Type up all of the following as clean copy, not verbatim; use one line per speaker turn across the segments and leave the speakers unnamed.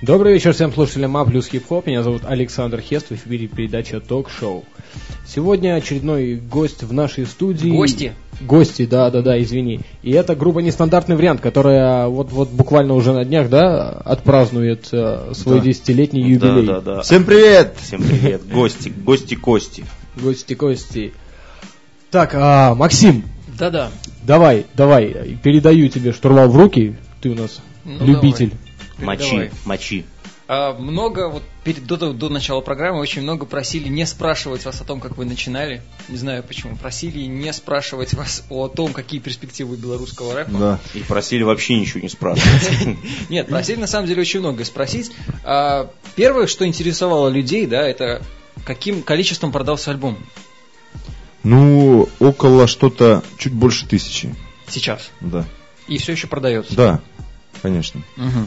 Добрый вечер всем слушателям А плюс хип-хоп. Меня зовут Александр Хест, в эфире передача «Ток-шоу». Сегодня очередной гость в нашей студии. Гости, да, извини. И это группа «Нестандартный вариант», которая вот буквально уже на днях, да, отпразднует свой 10-летний юбилей.
Да.
Всем привет!
Всем привет. Гости Кости.
Гости. Так, Максим.
Да.
Давай, передаю тебе штурвал в руки. Ты у нас любитель.
Мочи.
Много, вот до начала программы очень много просили не спрашивать вас о том, как вы начинали. Не знаю почему. Просили не спрашивать вас о том, какие перспективы белорусского рэпа.
Да.
И просили вообще ничего не спрашивать.
Нет, просили на самом деле очень многое спросить. Первое, что интересовало людей, да, это каким количеством продался альбом?
Ну, около что-то чуть больше 1000.
Сейчас.
Да.
И все еще продается.
Да, конечно.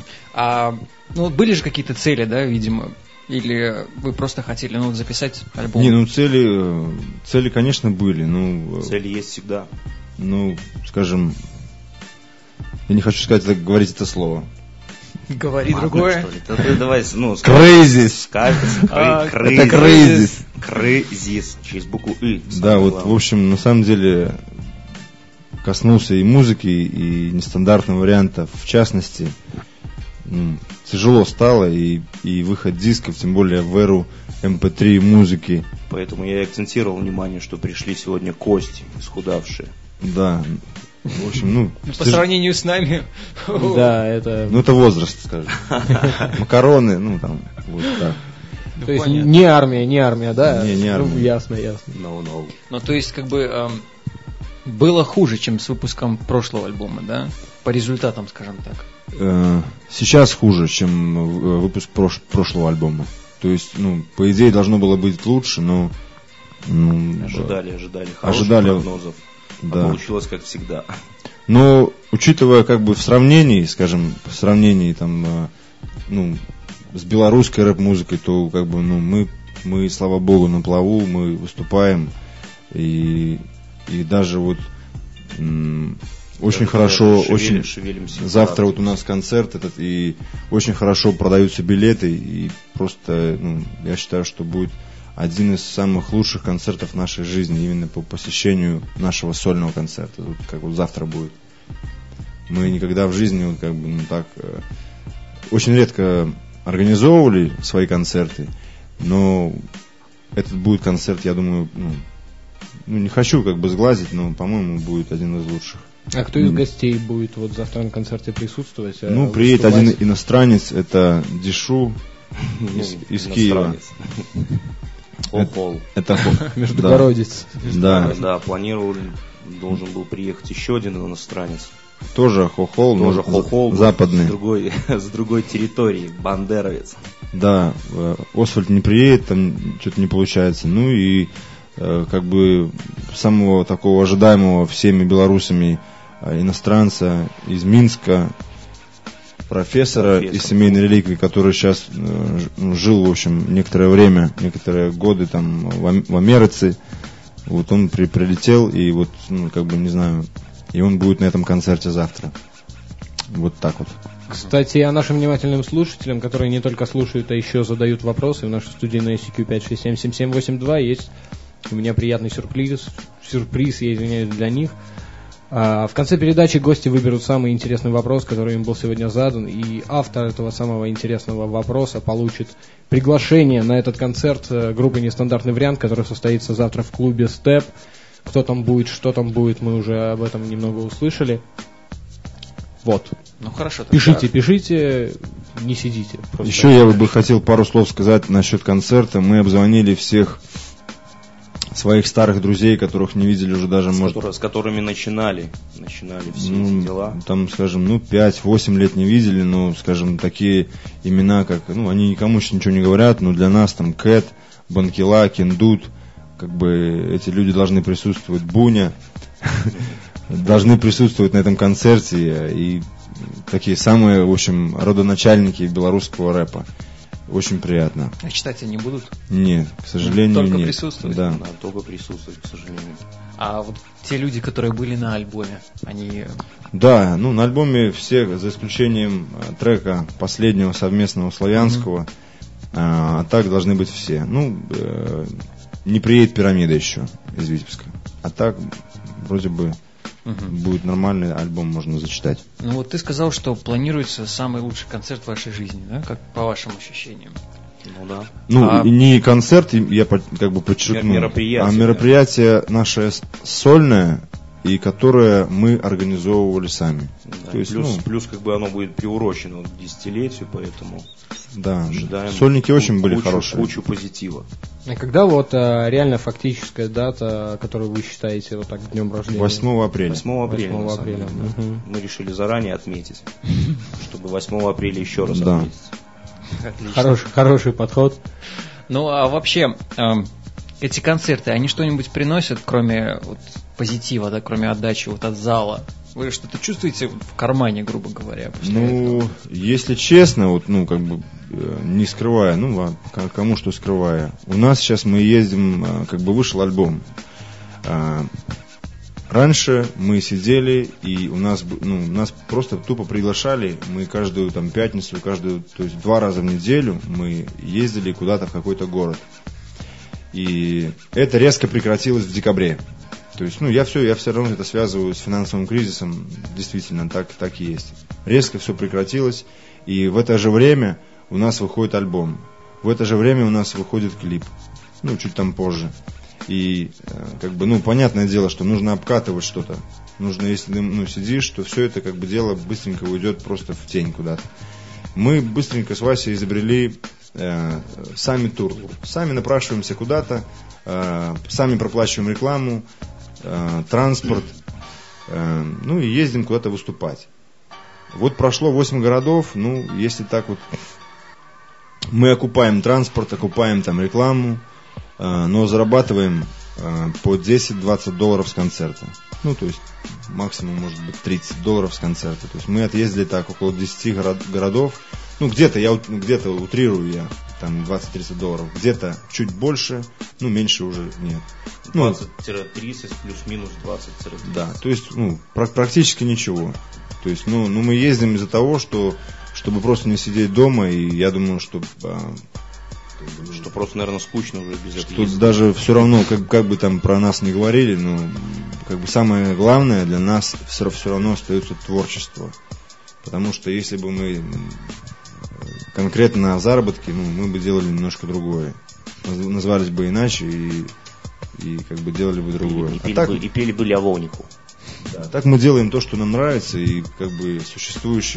Угу. Были же какие-то цели, да, видимо? Или вы просто хотели записать альбом?
Не, цели, конечно, были.
Цели есть всегда.
Скажем, я не хочу говорить это слово.
Говори другое.
Давай,
Крейзис.
Это
крейзис.
Крейзис. Через букву И.
Да, в общем, на самом деле коснулся и музыки, и нестандартного варианта, в частности. Тяжело стало, и выход дисков, тем более в эру MP3 музыки.
Поэтому я и акцентировал внимание, что пришли сегодня кости, исхудавшие.
Да. В общем,
по сравнению с нами.
Да, это...
это возраст, скажем. Макароны, вот так.
То есть не армия, да?
Не армия.
Ясно.
No.
То есть, было хуже, чем с выпуском прошлого альбома, да? По результатам, скажем так.
Сейчас хуже, чем выпуск прошлого альбома. То есть, по идее, должно было быть лучше, но...
Ожидали хороших прогнозов.
Да.
А получилось как всегда.
Но, учитывая в сравнении с белорусской рэп-музыкой, то мы, слава богу, на плаву, мы выступаем, и даже очень хорошо,
шевелимся.
Завтра у нас концерт этот, и очень хорошо продаются билеты, и просто, я считаю, что будет один из самых лучших концертов в нашей жизни именно по посещению нашего сольного концерта. Завтра будет. Мы никогда в жизни очень редко организовывали свои концерты, но этот будет концерт, я думаю, не хочу сглазить, но, по-моему, будет один из лучших.
А кто из гостей будет завтра на концерте присутствовать?
Приедет один иностранец, это Дишу из Киева.
Хохол.
Это
междугородец.
Да, планировали, должен был приехать еще один иностранец.
Тоже Хохол, западный.
С другой территории, бандеровец.
Да, Освальд не приедет, там что-то не получается. И самого такого ожидаемого всеми белорусами иностранца из Минска, профессора из семейной реликвии, который сейчас жил, в общем, некоторые годы там в Америке. Он прилетел, и не знаю, и он будет на этом концерте завтра. Вот так вот.
Кстати, а нашим внимательным слушателям, которые не только слушают, а еще задают вопросы, в нашей студии на ICQ 567-7782 есть у меня приятный сюрприз, я извиняюсь, для них. В конце передачи гости выберут самый интересный вопрос, который им был сегодня задан, и автор этого самого интересного вопроса получит приглашение на этот концерт группы «Нестандартный вариант», который состоится завтра в клубе «Степ». Кто там будет, что там будет, мы уже об этом немного услышали. Вот.
Хорошо.
Пишите, не сидите.
Еще я бы хотел пару слов сказать насчет концерта. Мы обзвонили всех своих старых друзей, которых не видели уже даже,
с которыми начинали все эти дела.
Там, скажем, 5-8 лет не видели, но, скажем, такие имена, как, они никому еще ничего не говорят, но для нас там Кэт, Банкила, Кендут, эти люди должны присутствовать, Буня, должны присутствовать на этом концерте, и такие самые, в общем, родоначальники белорусского рэпа. очень приятно.
А читать они будут?
Нет, к сожалению,
только
нет.
присутствовать?
Да.
Надо только присутствовать, к сожалению.
А вот те люди, которые были на альбоме, они...
Да, ну на альбоме все, за исключением трека последнего совместного славянского, а так должны быть все. Ну, не приедет «Пирамида» еще из Витебска. А так, вроде бы, будет нормальный альбом, можно зачитать.
Ну вот ты сказал, что планируется самый лучший концерт в вашей жизни, да? Как по вашим ощущениям?
Ну да.
Ну, не концерт, я как бы подчеркну,
мероприятие,
а мероприятие наше сольное, и которое мы организовывали сами.
Да,
то есть,
плюс как бы оно будет приурочено к десятилетию, поэтому
да,
ожидаем
сольники очень были хорошие.
Кучу позитива.
А когда вот реально фактическая дата, которую вы считаете вот так днем рождения?
8 апреля.
8 апреля.
8 апреля.
Да. Мы решили заранее отметить, чтобы 8 апреля еще раз
Да.
отметить.
Хороший подход.
Ну, а вообще, эти концерты, они что-нибудь приносят, кроме вот позитива, да, кроме отдачи вот от зала? Вы что-то чувствуете в кармане, грубо говоря?
Ну, если честно, вот, ну, как бы, не скрывая, ну, кому что скрывая. У нас сейчас мы ездим, как бы вышел альбом. Раньше мы сидели, и нас просто тупо приглашали, мы каждую там пятницу, то есть 2 раза в неделю мы ездили куда-то в какой-то город. И это резко прекратилось в декабре. То есть, ну, я все равно это связываю с финансовым кризисом, действительно, так и есть. Резко все прекратилось, и в это же время у нас выходит альбом. В это же время у нас выходит клип, ну, чуть там позже. И, как бы, ну, понятное дело, что нужно обкатывать что-то. Нужно, если ты, сидишь, то все это, как бы, дело быстренько уйдет просто в тень куда-то. Мы быстренько с Васей изобрели сами тур. Сами напрашиваемся куда-то, сами проплачиваем рекламу, транспорт, ну, и ездим куда-то выступать. Вот прошло 8 городов, ну, если так вот, мы окупаем транспорт, окупаем там рекламу, но зарабатываем по $10-20 с концерта. Ну, то есть, максимум, может быть, $30 с концерта. То есть, мы отъездили так около 10 городов. Ну, где-то утрирую я, там, $20-30. Где-то чуть больше, ну, меньше уже нет.
20-30 плюс-минус 20-30.
Да, то есть, ну, практически ничего. То есть, ну, мы ездим из-за того, чтобы просто не сидеть дома, и я думаю, что
просто, наверное, скучно уже без этого.
Тут даже все равно, как бы там про нас не говорили, но как бы самое главное для нас все равно остается творчество. Потому что если бы мы конкретно на заработке, ну, мы бы делали немножко другое. Назвались бы иначе и как бы делали бы другое.
И пели бы Лявонику.
Да, так мы делаем то, что нам нравится, и как бы существующих,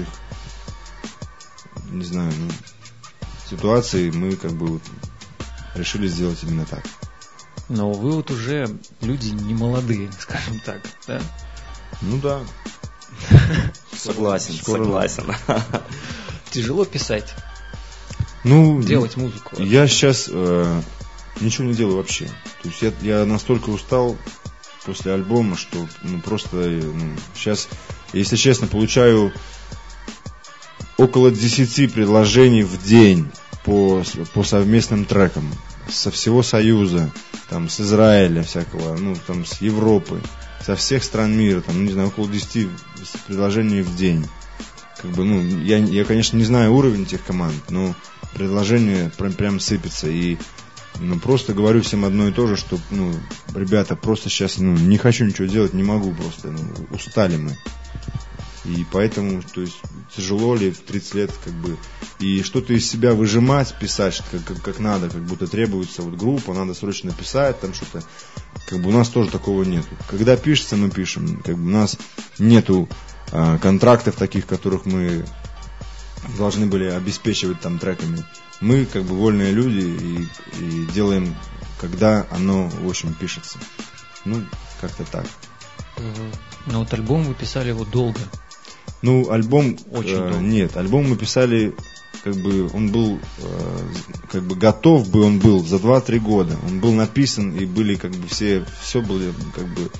не знаю, ситуации мы как бы вот решили сделать именно так.
Но вы вот уже люди не молодые, скажем так, да?
Ну да.
Согласен.
Тяжело писать, делать музыку.
Я сейчас ничего не делаю вообще. То есть я настолько устал после альбома, что просто сейчас, если честно, получаю около 10 предложений в день по совместным трекам со всего Союза, там, с Израиля всякого, там, с Европы, со всех стран мира, там, не знаю, около 10 предложений в день. Как бы, я, конечно, не знаю уровень этих команд, но предложения прям сыпятся. И просто говорю всем одно и то же, что, ребята, просто сейчас, не хочу ничего делать, не могу просто, устали мы. И поэтому, то есть, тяжело ли в 30 лет, как бы, и что-то из себя выжимать, писать, как надо, как будто требуется вот группа, надо срочно писать, там что-то, как бы у нас тоже такого нету. Когда пишется, мы пишем, как бы у нас нету контрактов таких, которых мы должны были обеспечивать там треками. Мы, как бы, вольные люди и делаем, когда оно, в общем, пишется. Как-то так.
Но вот альбом вы писали его долго.
Альбом...
Очень долго.
Нет, альбом мы писали, как бы, он был, как бы, готов бы он был за 2-3 года. Он был написан, и были, как бы, все было, как бы,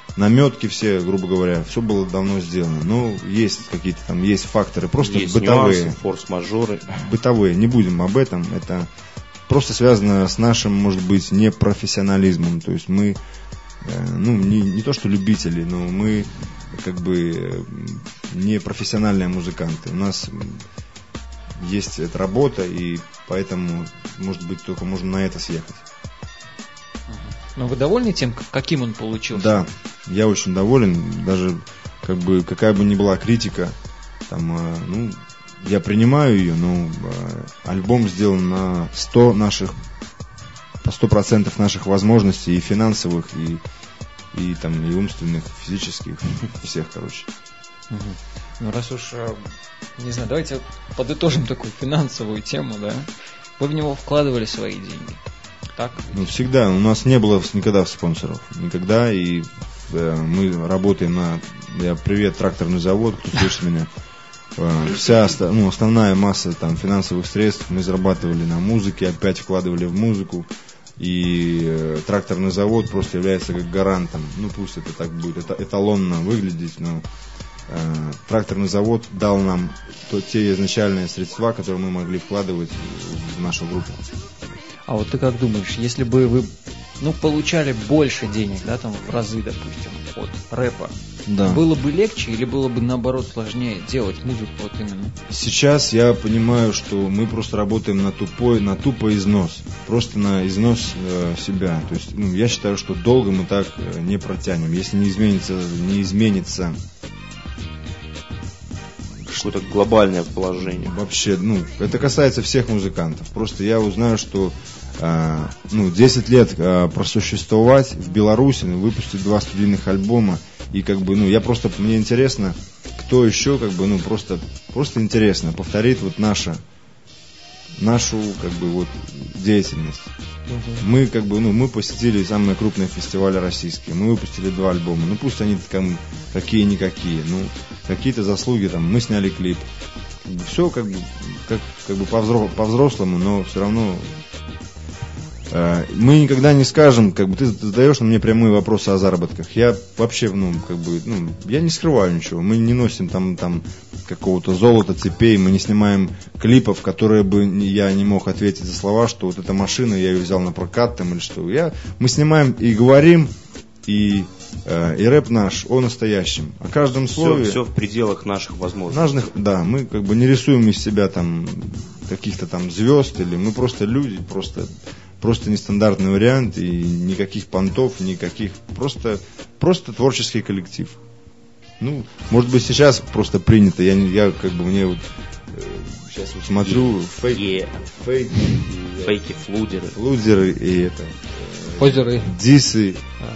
наметки все, грубо говоря, все было давно сделано. Но есть какие-то там, есть факторы, просто
есть
бытовые.
Нюансы, форс-мажоры.
Бытовые, не будем об этом, это просто связано с нашим, может быть, непрофессионализмом. То есть мы, не то что любители, но мы как бы не профессиональные музыканты. У нас есть эта работа, и поэтому, может быть, только можно на это съехать.
Но вы довольны тем, каким он получился?
Да, я очень доволен. Даже как бы какая бы ни была критика, там, я принимаю ее, но альбом сделан на 100% наших возможностей, и финансовых, и умственных, физических, всех, короче.
Ну, раз уж, не знаю, давайте подытожим такую финансовую тему, да? Вы в него вкладывали свои деньги, так?
Всегда. У нас не было никогда спонсоров. Никогда. И мы работаем привет, тракторный завод, кто слышит меня. Вся основная масса там финансовых средств мы зарабатывали на музыке, опять вкладывали в музыку. И тракторный завод просто является как гарантом. Пусть это так будет эталонно выглядеть, но тракторный завод дал нам те изначальные средства, которые мы могли вкладывать в нашу группу.
А вот ты как думаешь, если бы вы получали больше денег, да, там в разы, допустим, от рэпа,
да,
было бы легче или было бы наоборот сложнее делать музыку вот именно?
Сейчас я понимаю, что мы просто работаем на тупо износ, просто на износ себя. То есть, я считаю, что долго мы так не протянем, если не изменится
какое-то глобальное положение.
Вообще, это касается всех музыкантов. Просто я узнаю, что 10 лет просуществовать в Беларуси, выпустить 2 студийных альбома, и мне интересно, кто еще, просто интересно повторит нашу деятельность. Мы мы посетили самые крупные фестивали российские, мы выпустили 2 альбома, пусть они какие-никакие, какие-то заслуги, мы сняли клип, все по-взрослому, но все равно мы никогда не скажем, ты задаешь мне прямые вопросы о заработках. Я вообще, я не скрываю ничего. Мы не носим там какого-то золота, цепей, мы не снимаем клипов, которые бы я не мог ответить за слова, что вот эта машина, я ее взял на прокат или что. Мы снимаем и говорим, и рэп наш о настоящем, о каждом слове.
Все в пределах наших возможностей.
Да, мы не рисуем из себя каких-то звезд, или мы просто люди, просто нестандартный вариант, и никаких понтов, просто творческий коллектив. Может быть, сейчас просто принято, мне сейчас смотрю фейки, флудеры и
Позеры,
дисы,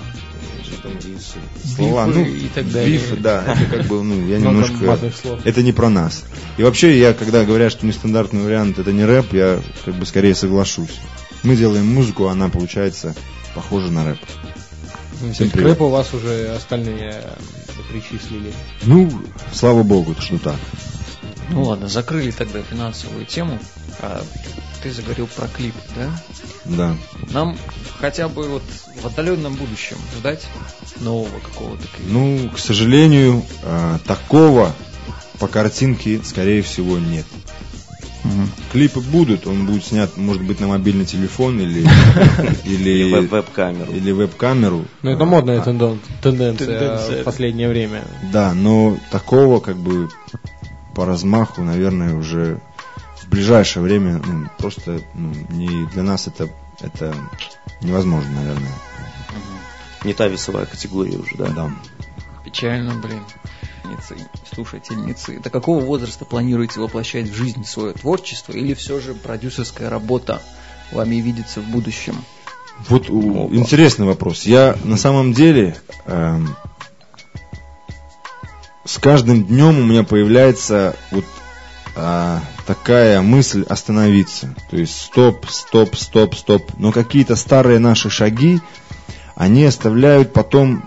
слова,
и так далее.
бифы, да, это я немножко, это не про нас. И вообще, когда говорят, что нестандартный вариант это не рэп, я скорее соглашусь. Мы делаем музыку, она получается похожа на рэп.
К рэпу вас уже остальные причислили.
Слава богу, что так.
Ладно, закрыли тогда финансовую тему. Ты заговорил про клип, да?
Да.
Нам хотя бы в отдаленном будущем ждать нового какого-то клипа?
К сожалению, такого по картинке, скорее всего, нет. Клипы будут, он будет снят, может быть, на мобильный телефон или
веб-камеру.
Или веб-камеру.
Это модная тенденция в последнее время.
Да, но такого по размаху, наверное, уже в ближайшее время просто не для нас это невозможно, наверное.
Не та весовая категория уже, да?
Да.
Печально, слушательницы. До какого возраста планируете воплощать в жизнь свое творчество, или все же продюсерская работа вами видится в будущем?
Интересный вопрос. Я на самом деле с каждым днем у меня появляется такая мысль остановиться. То есть стоп. Но какие-то старые наши шаги, они оставляют потом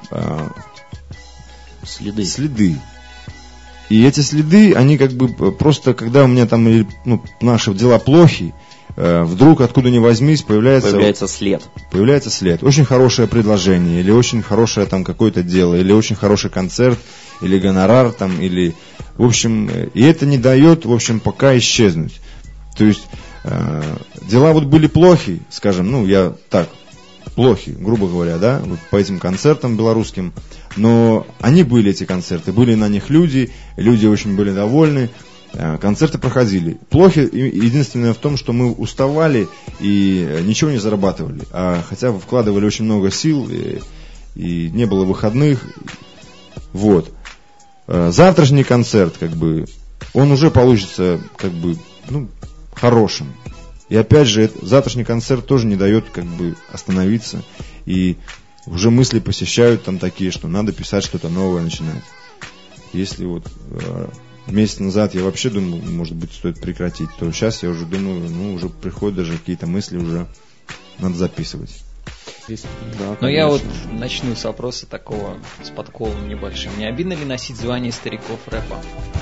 следы. И эти следы, они просто, когда у меня наши дела плохи, вдруг откуда ни возьмись появляется
след.
Появляется след. Очень хорошее предложение, или очень хорошее там какое-то дело, или очень хороший концерт, или гонорар там, или... В общем, и это не дает, в общем, пока исчезнуть. То есть, дела вот были плохи, скажем, плохи, грубо говоря, да, вот по этим концертам белорусским, но они были, эти концерты, были на них люди очень были довольны, концерты проходили. Плохи единственное в том, что мы уставали и ничего не зарабатывали, хотя вкладывали очень много сил, и не было выходных, вот. Завтрашний концерт, он уже получится, хорошим. И опять же, завтрашний концерт тоже не дает остановиться. И уже мысли посещают там такие, что надо писать что-то новое, начинать. Если месяц назад я вообще думал, может быть, стоит прекратить, то сейчас я уже думаю, уже приходят даже какие-то мысли, уже надо записывать.
Да, но я начну с вопроса такого, с подколом небольшим. Не обидно ли носить звание стариков рэпа?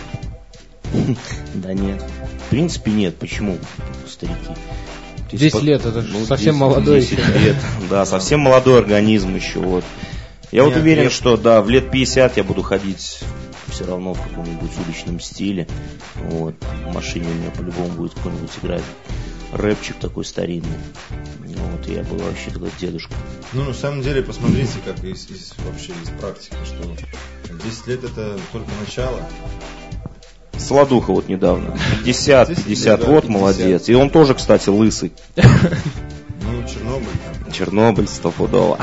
Да нет. В принципе, нет. Почему старики?
10 лет, это совсем молодой.
10 лет, да, совсем молодой организм еще. Я уверен, что в лет 50 я буду ходить все равно в каком-нибудь уличном стиле. В машине у меня по-любому будет кто-нибудь играть рэпчик такой старинный. Я был вообще такой дедушка.
На самом деле, посмотрите, как вообще из практики, что 10 лет это только начало.
Солодуха недавно. 50, молодец. И он тоже, кстати, лысый.
Чернобыль.
Чернобыль, стопудово.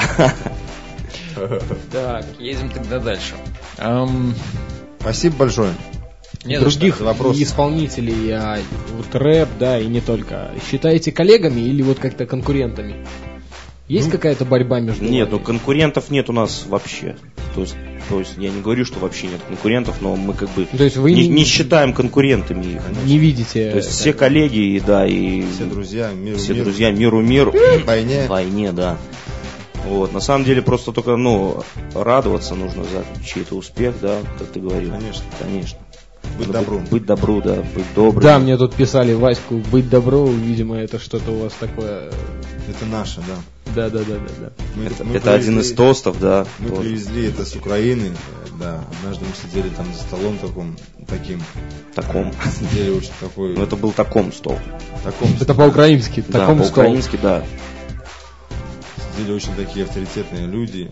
Так, едем тогда дальше.
Спасибо большое.
Других исполнителей, рэп, и не только, считаете коллегами или как-то конкурентами? Есть какая-то борьба между вами?
Нет, конкурентов нет у нас вообще. То есть я не говорю, что вообще нет конкурентов, но мы
То есть вы
не считаем конкурентами их.
Не видите?
То есть все коллеги, и
все друзья,
миру,
войне,
да. На самом деле просто только, радоваться нужно за чей-то успех, да, как ты говорил. Конечно.
Быть добру.
Быть добру, да, быть добрым.
Да, мне тут писали Ваську, быть добро, видимо, это что-то у вас такое...
Это наше, да.
Да.
Это
один из тостов, да.
Мы привезли это с Украины, да. Однажды мы сидели там за столом таким. Сидели очень такой...
Это был таком стол.
Это по-украински, таком стол.
По-украински, да.
Сидели очень такие авторитетные люди.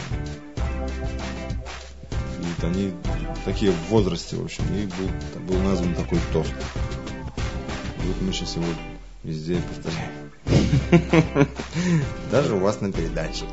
И они такие в возрасте, в общем, и был назван такой тост. Мы сейчас его везде повторяем. Даже у вас на передаче.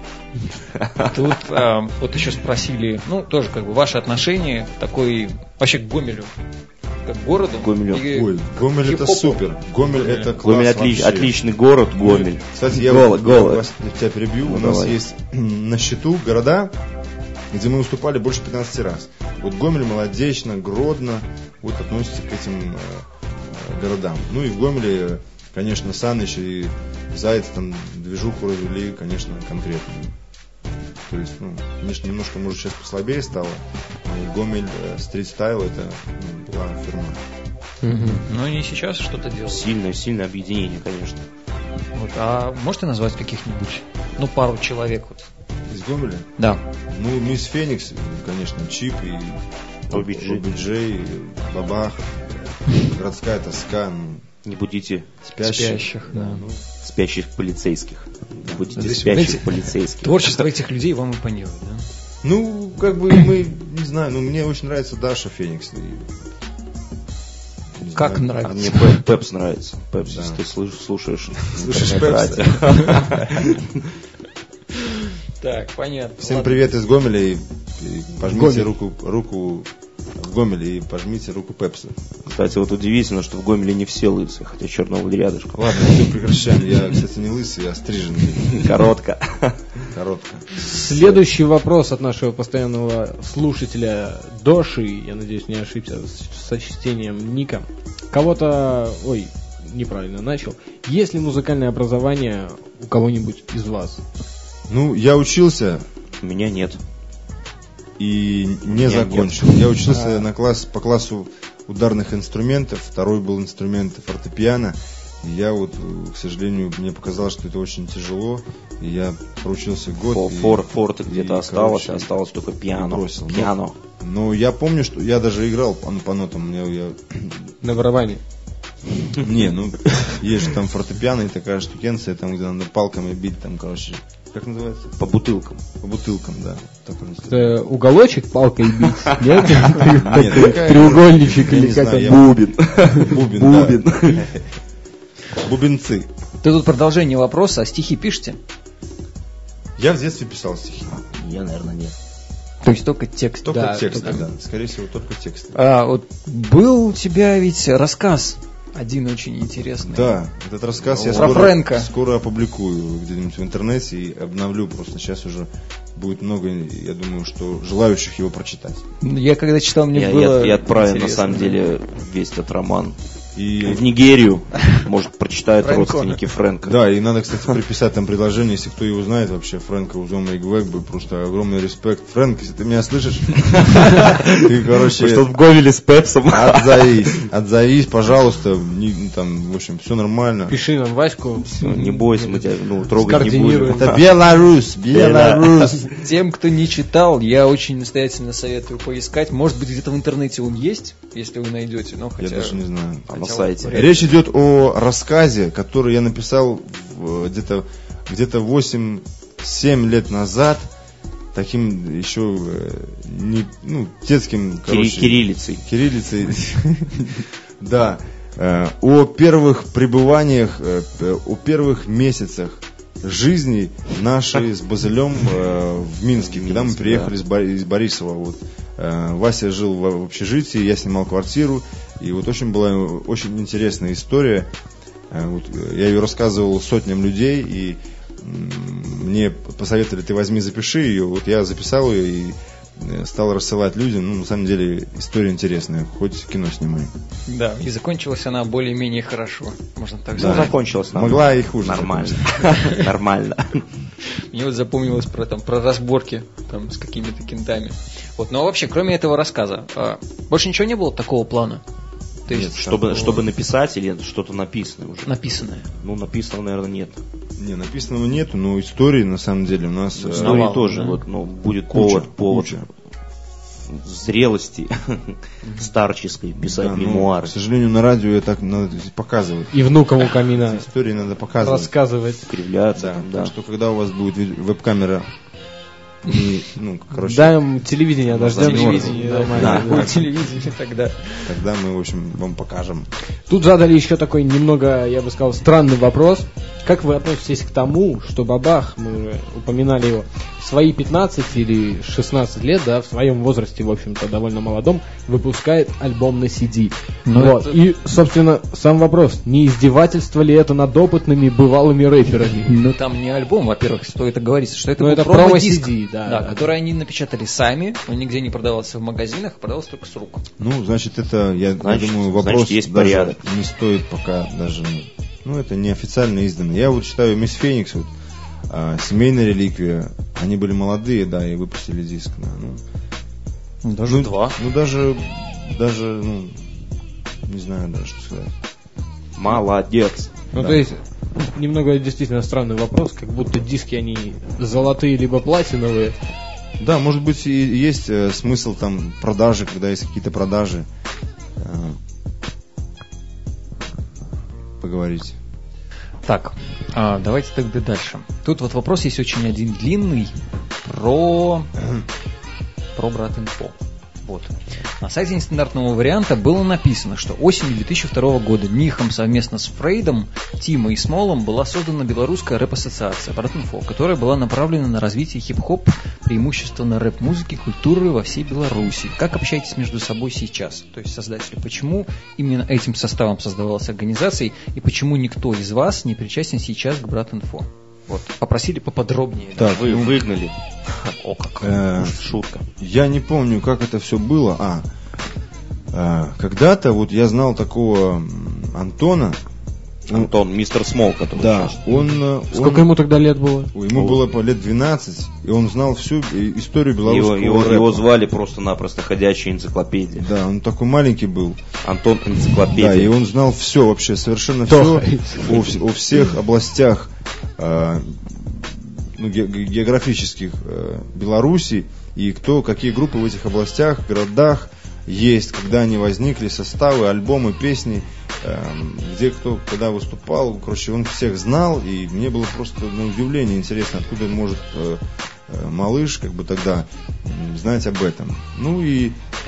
Тут еще спросили, тоже ваши отношения вообще к Гомелю, как к городу.
Гомель это супер. Гомель это класс.
Гомель отличный город, Гомель.
Кстати, я тебя перебью. У нас есть на счету города, где мы выступали больше 15 раз. Гомель, Молодечно, Гродно относится к этим городам. И в Гомеле, конечно, Саныч и Заяц там движуху развели, конечно, конкретно. То есть, конечно, немножко, может, сейчас послабее стало. Но Гомель Street Style это была фирма.
Но не сейчас что-то делать.
Сильное объединение, конечно.
А можете назвать каких-нибудь, пару человек
Из Гомеля?
Да.
Мисс Феникс, конечно, Чип и OBJ, Бабах, городская тоска.
Не будите
спящих, да.
Спящих полицейских. Не будете спящих полицейских.
Творчество этих людей вам импонирует, да?
Мы, не знаю, мне очень нравится Даша Феникс.
Как нравится?
Мне Пепс нравится. Пепс, если ты слушаешь
Пепс.
Так, понятно.
Всем привет из Гомеля и пожмите руку в Гомеле и пожмите руку Пепси.
Кстати, удивительно, что в Гомеле не все лысые, хотя Чернобыль рядышком.
Ладно, все прекращаем. Я, кстати, не лысый, я стриженный.
Коротко.
Следующий вопрос от нашего постоянного слушателя Доши. Я надеюсь, не ошибся со чтением ника. Неправильно начал. Есть ли музыкальное образование у кого-нибудь из вас?
Я учился.
У меня нет.
И не закончил. Я учился по классу ударных инструментов. Второй был инструмент фортепиано. И я вот, к сожалению, мне показалось, что это очень тяжело. И я проучился год.
Форте где-то осталось только пиано.
Бросил.
Пиано.
Но я помню, что я даже играл по нотам.
На барабане.
Не, есть же там фортепиано и такая штукенция, там, где надо палками бить, там, короче, как называется?
По бутылкам.
По бутылкам, да.
Это уголочек палкой бить? Нет?
Нет,
Треугольничек или как это?
Бубен.
Бубен. Бубенцы.
Ты тут продолжение вопроса, а стихи пишете?
Я в детстве писал стихи.
Я, наверное, нет.
То есть только текст?
Только тексты, да. Скорее всего, только тексты.
Вот был у тебя ведь рассказ один очень интересный.
Да, этот рассказ я скоро опубликую где-нибудь в интернете и обновлю. Просто сейчас уже будет много, я думаю, что желающих его прочитать.
Я когда читал, мне было
Я отправил, на самом деле, весь этот роман в Нигерию. Может, прочитают родственники Фрэнка.
Да, и надо, кстати, приписать там предложение, если кто его знает вообще, Фрэнка Узома Игвегбы, просто огромный респект. Фрэнк, если ты меня слышишь, ты, короче...
Что в Говеле с Пепсом.
Отзовись, пожалуйста, там, в общем, все нормально.
Пиши нам Ваську.
Не бойся, мы тебя трогать не будем.
Это Беларусь.
Тем, кто не читал, я очень настоятельно советую поискать. Может быть, где-то в интернете он есть, если вы найдете.
Я даже не знаю.
На сайте.
Речь идет о рассказе, который я написал где-то 8-7 лет назад, таким еще детским,
кириллицей.
Да. О первых пребываниях, о первых месяцах жизни нашей с Базелем в Минске, когда мы приехали из Борисова. Вот. Вася жил в общежитии, я снимал квартиру, и вот была очень интересная история. Вот, я ее рассказывал сотням людей, и мне посоветовали: ты возьми, запиши ее. Вот я записал ее и стал рассылать людям. На самом деле история интересная, хоть кино снимай.
Да, и закончилась она более-менее хорошо, можно так
сказать.
сказать.
Закончилась
могла и хуже.
Нормально.
Мне вот запомнилось про разборки там с какими-то кентами. Ну а вообще, кроме этого рассказа, больше ничего не было такого плана?
То есть, нет, чтобы написать или что-то написанное уже?
Написанное.
Написанного, наверное, нет.
Не, написанного нету, но истории на самом деле у нас...
Истории тоже, будет повод зрелости старческой писать мемуары.
К сожалению, на радио так надо показывать.
И внукам у камина.
Истории надо показывать.
Рассказывать.
Кривляться.
Да. Так что когда у вас будет веб-камера...
Даем телевидение, дождем
телевидение. Будет телевидение тогда.
Тогда мы, в общем, вам покажем.
Тут задали еще такой немного, я бы сказал, странный вопрос. Как вы относитесь к тому, что Бабах, мы уже упоминали его, в свои 15 или 16 лет, в своем возрасте, в общем-то, довольно молодом, выпускает альбом на CD. И, собственно, сам вопрос, не издевательство ли это над опытными бывалыми рэперами?
Там не альбом, во-первых, стоит оговориться, что это
был
промо-диск,
да,
который они напечатали сами, он нигде не продавался в магазинах, продавался только с рук.
Значит, это, я думаю, вопрос
есть
даже
порядок.
Не стоит пока даже... это неофициально издано. Я считаю, Мисс Феникс, Семейная реликвия, они были молодые, и выпустили диск.
Даже два.
Даже, не знаю даже, что сказать.
Молодец.
То есть, немного действительно странный вопрос, как будто диски, они золотые либо платиновые.
Да, может быть, и есть смысл там продажи, когда есть какие-то продажи. Поговорить.
Так, давайте тогда дальше. Тут вопрос есть очень один длинный про Брат-Инфо. На сайте нестандартного варианта было написано, что осенью 2002 года Нихом совместно с Фрейдом, Тимо и Смолом была создана белорусская рэп-ассоциация Брат-Инфо, которая была направлена на развитие хип-хоп, преимущественно рэп-музыки, культуры во всей Беларуси. Как общаетесь между собой сейчас? То есть создатели, почему именно этим составом создавалась организация и почему никто из вас не причастен сейчас к Брат-Инфо? Попросили поподробнее.
Так,
вы выгнали. О, как. Шутка.
Я не помню, как это все было. Когда-то я знал такого Антона.
Антон, мистер Смол, который
Да,
сейчас.
Сколько ему тогда лет было?
Ему было лет 12, и он знал всю историю белорусского рэпа.
Его звали просто-напросто ходячая энциклопедия.
Да, он такой маленький был.
Антон энциклопедия.
Да, и он знал все вообще, совершенно все о всех областях географических Беларуси, и какие группы в этих областях, городах есть, когда они возникли, составы, альбомы, песни, где кто когда выступал. Короче, он всех знал, и мне было просто на удивление интересно, откуда может малыш тогда знать об этом. Ну и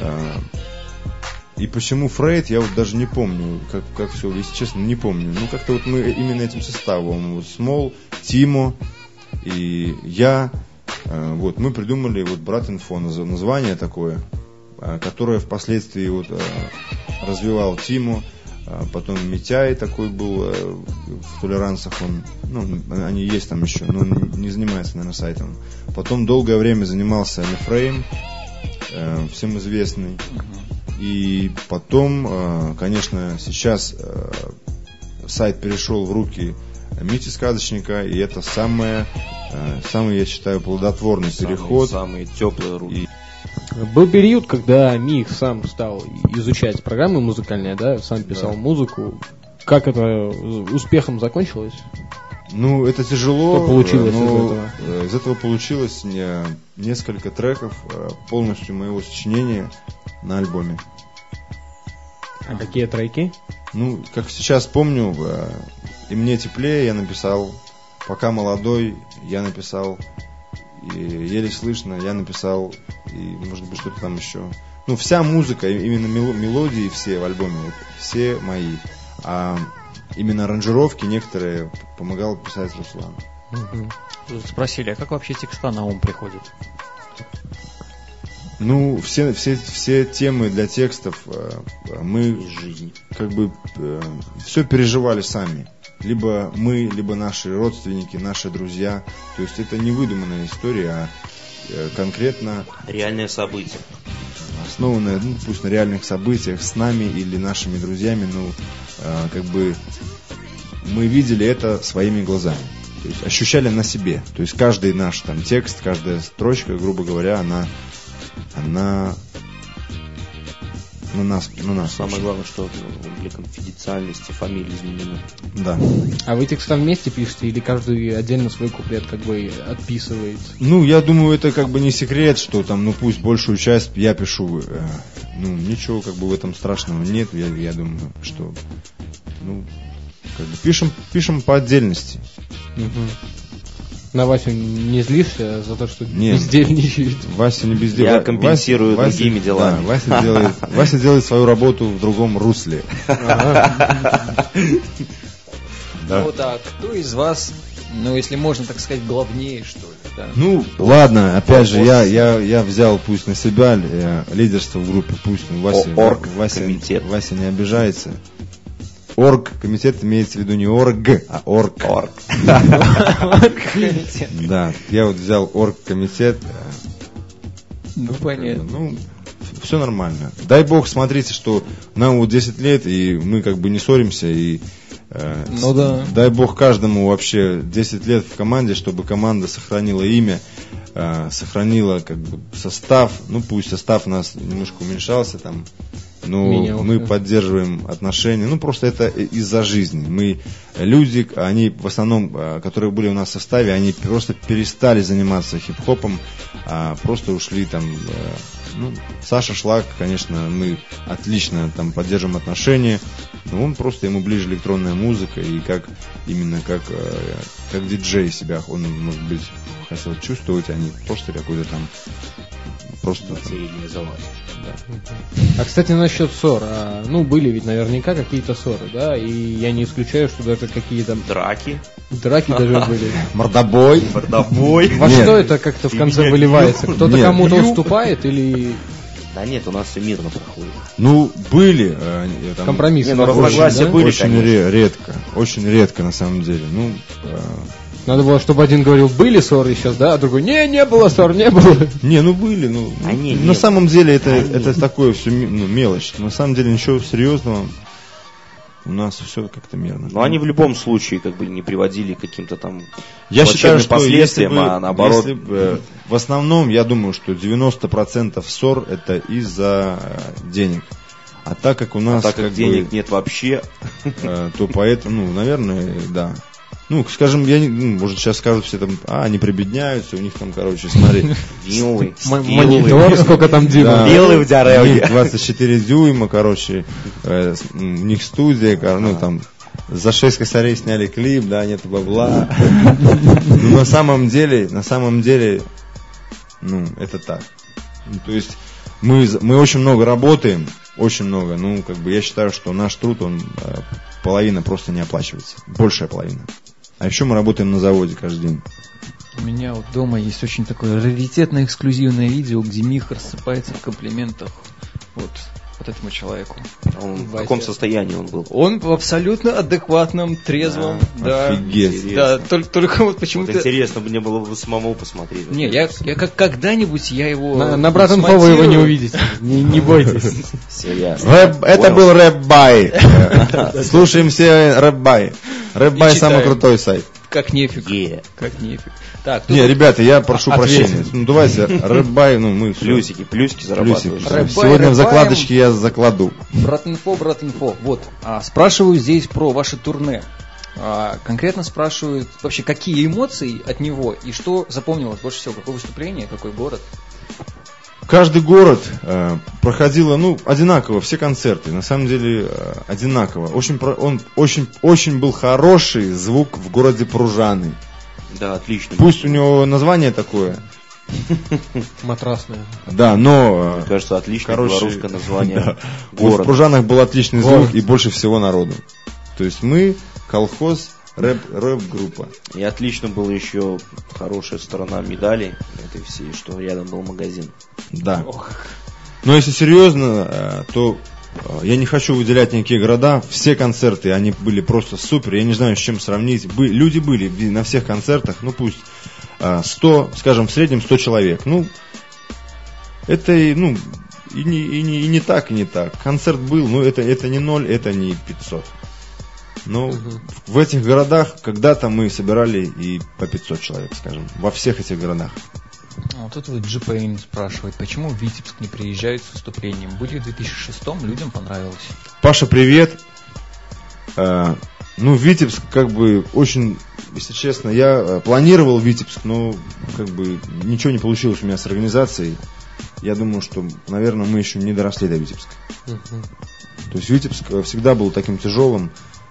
почему Фрейд, я вот даже не помню, как все, если честно, не помню. Ну, как-то вот мы именно этим составом, вот Смол, Тимо и я, вот мы придумали вот Брат Инфо, название такое, которое впоследствии вот развивал Тимо, потом Митяй такой был в Толерансах, они есть там еще, но он не занимается, наверное, сайтом. Потом долгое время занимался Лефрейм, всем известный. И потом, конечно, сейчас сайт перешел в руки Мити Сказочника, и это самый, я считаю, плодотворный переход.
Самые теплые руки.
Был период, когда Мих сам стал изучать программы музыкальные, да, сам писал музыку. Как это успехом закончилось?
Ну, это тяжело.
Что получилось из этого?
Из этого получилось несколько треков полностью моего сочинения на альбоме.
А какие треки?
Ну, как сейчас помню, «И мне теплее» я написал, «Пока молодой» я написал, и «Еле слышно» я написал, и может быть что-то там еще. Ну, вся музыка, именно мелодии все в альбоме, все мои. А именно аранжировки некоторые помогал писать Руслан.
Спросили, а как вообще текста на ум приходят?
Ну, все темы для текстов мы все переживали сами. Либо мы, либо наши родственники, наши друзья. То есть это не выдуманная история, а конкретно
реальное событие.
Основанное, пусть на реальных событиях с нами или нашими друзьями, мы видели это своими глазами. То есть ощущали на себе. То есть каждый наш там текст, каждая строчка, грубо говоря, она на нас.
Самое главное, что для конфиденциальности фамилии изменены.
Да.
А вы текста вместе пишете или каждый отдельно свой куплет отписывает?
Ну, я думаю, это не секрет, что там, пусть большую часть я пишу. Ничего в этом страшного нет. Я думаю, что пишем по отдельности.
Угу. На Васю не злишься за то, что бездельничает?
Вася не бездельничает.
Я компенсирую другими делами.
Да, Вася делает свою работу в другом русле.
Вот, а кто из вас, если можно так сказать, главнее, что ли? Да?
Ладно, опять же, я взял пусть на себя лидерство в группе, пусть Вася не обижается. Оргкомитет имеется в виду не орг, а орг. Да, я вот взял оргкомитет.
Понятно.
Все нормально. Дай бог, смотрите, что нам 10 лет, и мы не ссоримся, и дай бог каждому вообще 10 лет в команде, чтобы команда сохранила имя, сохранила состав. Пусть состав у нас немножко уменьшался там, но мы поддерживаем отношения. Просто это из-за жизни. Мы люди, они в основном, которые были у нас в составе, они просто перестали заниматься хип-хопом, просто ушли там. Саша Шлак, конечно, мы отлично там поддерживаем отношения, но он просто, ему ближе электронная музыка, и как диджей себя он, может быть, хотел чувствовать, а не просто какой-то там
материализовать.
Да. А, кстати, насчет ссор. Были ведь наверняка какие-то ссоры, да? И я не исключаю, что даже какие-то...
Драки
даже были.
Мордобой.
Во что это как-то в конце выливается? Кто-то кому-то уступает или...
Да нет, у нас все мирно проходит.
Были
компромиссы.
Разногласия были,
очень редко на самом деле.
Надо было, чтобы один говорил, были ссоры сейчас, да, а другой, не было ссор, не было.
Были. На самом деле это такое все мелочь. На самом деле ничего серьезного. у нас все как-то мирно.
Но они в любом случае как бы не приводили к каким-то там
я считаю, что
последствиям, а наоборот.
В основном, я думаю, что 90% ссор это из-за денег. А так как у нас
так как денег нет вообще,
то поэтому, наверное, да. Скажем, может, сейчас скажут все там, они прибедняются, у них там, смотри.
Монитор, сколько там дюймов.
Белый в дороге.
24 дюйма, у них студия, там, за 6 косарей сняли клип, да, нет бабла. Но на самом деле, это так. То есть, мы очень много работаем, очень много. Я считаю, что наш труд, половина просто не оплачивается. Большая половина. А еще мы работаем на заводе каждый день.
У меня вот дома есть очень такое раритетное эксклюзивное видео, где Мих рассыпается в комплиментах вот этому человеку.
В каком состоянии он был?
Он в абсолютно адекватном, трезвом. Да,
офигеть.
Да, только вот почему-то...
Вот интересно мне было бы самому посмотреть.
Не, я когда-нибудь я его...
На Брат Инфо вы его не увидите. Не бойтесь.
Все ясно.
Это был Рэп-бай. Слушаем все Рэп-бай. Рэп-бай самый крутой сайт.
Как нефиг. Как нефиг. Так,
не, ребята, я прошу прощения. Давайте, Рэп-бай, мы
плюсики зарабатываем.
Сегодня в закладочке я закладу.
Брат Инфо. Вот. Спрашиваю здесь про ваше турне. Конкретно спрашивают вообще, какие эмоции от него и что запомнилось больше всего, какое выступление, какой город?
Каждый город проходило, одинаково, все концерты, на самом деле одинаково. Очень был хороший звук в городе Пружаны.
Да, отлично.
Пусть у него название такое.
Матрасное.
Да, но...
Мне кажется, отличное белорусское название
города. В Пружанах был отличный звук и больше всего народу. То есть мы, колхоз, рэп-группа.
И отлично была еще хорошая сторона медали этой всей, что рядом был магазин.
Да. Но если серьезно, то я не хочу выделять никакие города. Все концерты, они были просто супер. Я не знаю, с чем сравнить. Люди были на всех концертах, пусть 100, скажем, в среднем 100 человек. Это и не так, и не так. Концерт был, это не 0, это не 500. Но в этих городах когда-то мы собирали и по 500 человек, скажем, во всех этих городах.
Тут вот G-Pain спрашивает, почему в Витебск не приезжают с выступлением? Были в 2006-м, людям понравилось.
Паша, привет. Витебск очень, если честно, я планировал Витебск, но ничего не получилось у меня с организацией. Я думаю, что, наверное, мы еще не доросли до Витебска. То есть Витебск всегда был таким тяжелым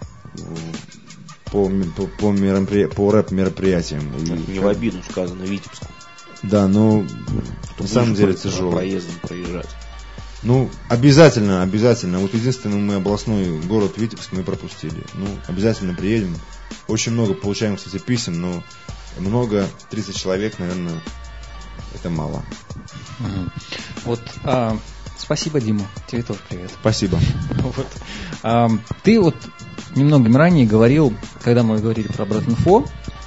по рэп-мероприятиям.
Не в обиду сказано Витебску.
Да, но на самом деле тяжело.
Проездом проезжать.
Обязательно. Вот единственный мы областной город Витебск мы пропустили. Обязательно приедем. Очень много получаем, кстати, писем, но много, 30 человек, наверное, это мало.
Спасибо, Дима. Тебе тоже привет.
Спасибо.
Ты немногим ранее говорил, когда мы говорили про Брат Инфо,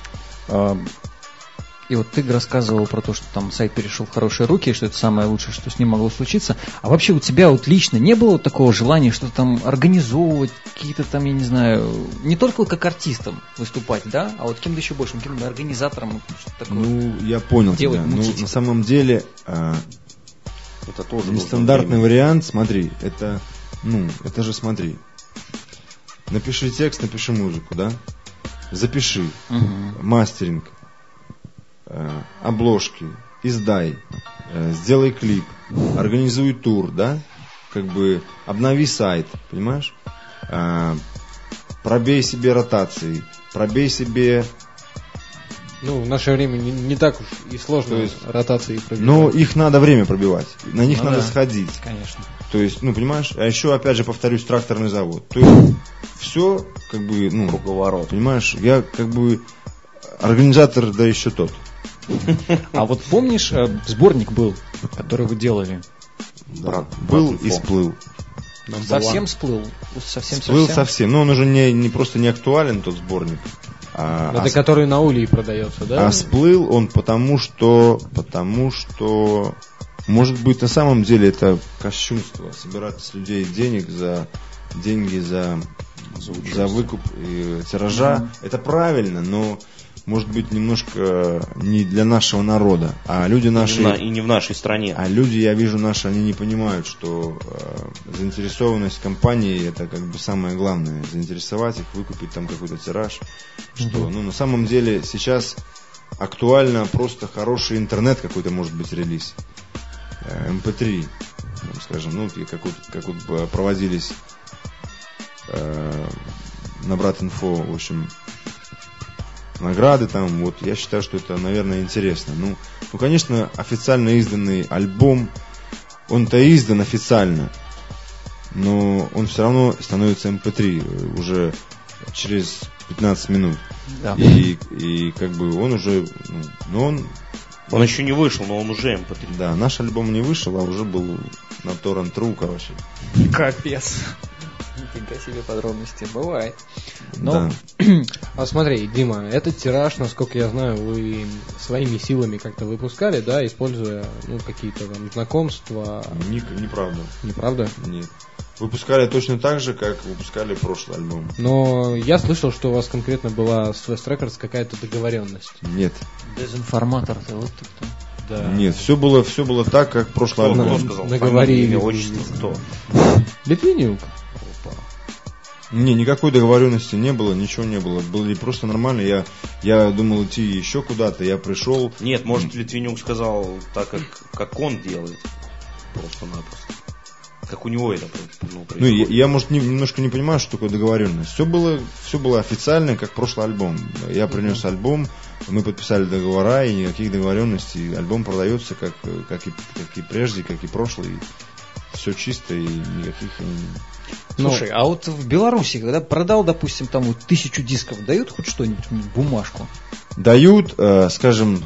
и ты рассказывал про то, что там сайт перешел в хорошие руки, что это самое лучшее, что с ним могло случиться. А вообще у тебя лично не было такого желания что-то там организовывать, какие-то там, я не знаю, не только как артистом выступать, да, а кем-то еще большим, кем-то организатором, что-то такое.
Я понял тебя. На самом деле,
это тоже
нестандартный вариант, смотри, это же смотри. Напиши текст, напиши музыку, да? Запиши. Мастеринг. Обложки, издай, сделай клип, организуй тур, да? Обнови сайт, понимаешь? Пробей себе ротации, пробей себе...
в наше время не так уж и сложно ротации пробивать.
Но их надо время пробивать, на них надо сходить.
Конечно.
То есть, понимаешь? А еще, опять же, повторюсь, тракторный завод. То есть, все,
круговорот.
Понимаешь? Я, организатор, да еще тот.
А помнишь, сборник был, который вы делали?
Да, был и сплыл.
Совсем сплыл?
Совсем. Но он уже не просто не актуален, тот сборник.
Это который на Улей продается, да?
А сплыл он потому что, может быть, на самом деле это кощунство, собирать с людей денег за деньги за выкуп тиража. Это правильно, но может быть немножко не для нашего народа, а люди наши...
И не в нашей стране.
А люди, я вижу, наши, они не понимают, что заинтересованность компании это как бы самое главное. Заинтересовать их, выкупить там какой-то тираж. Что, на самом деле сейчас актуально просто хороший интернет какой-то, может быть, релиз. MP3, скажем, как вот проводились на Брат.Инфо, в общем, награды там, вот я считаю, что это, наверное, интересно. Ну, конечно, официально изданный альбом, он-то издан официально, но он все равно становится MP3 уже через 15 минут.
Да.
И как бы он уже,
Он еще не вышел, но он уже MP3.
Да, наш альбом не вышел, а уже был на Torrent.ru, короче.
Капец. Нифига себе подробности. Бывает.
Да.
А смотри, Дима, этот тираж, насколько я знаю, вы своими силами как-то выпускали, да, используя какие-то там знакомства.
Неправда.
Неправда?
Нет. Выпускали точно так же, как выпускали прошлый альбом.
Но я слышал, что у вас конкретно была с West Records какая-то договоренность.
Нет.
Дезинформатор-то вот ты.
Да.
Нет, все было так, как прошлый альбом.
Кто сказал?
Договорились.
Имя, отчество, кто?
Литвинюк.
Не, никакой договоренности не было, ничего не было. Было просто нормально. Я думал идти еще куда-то, я пришел.
Нет, может, Литвинюк сказал так, как он делает. Просто-напросто. Как у него это происходит.
Я, может, немножко не понимаю, что такое договоренность. Все было официально, как прошлый альбом. Я принес альбом, мы подписали договора, и никаких договоренностей. Альбом продается, как и прежде, как и прошлый. Все чисто, и никаких...
Слушай, а вот в Беларуси, когда продал, допустим, там 1000 дисков, дают хоть что-нибудь, бумажку?
Дают, скажем,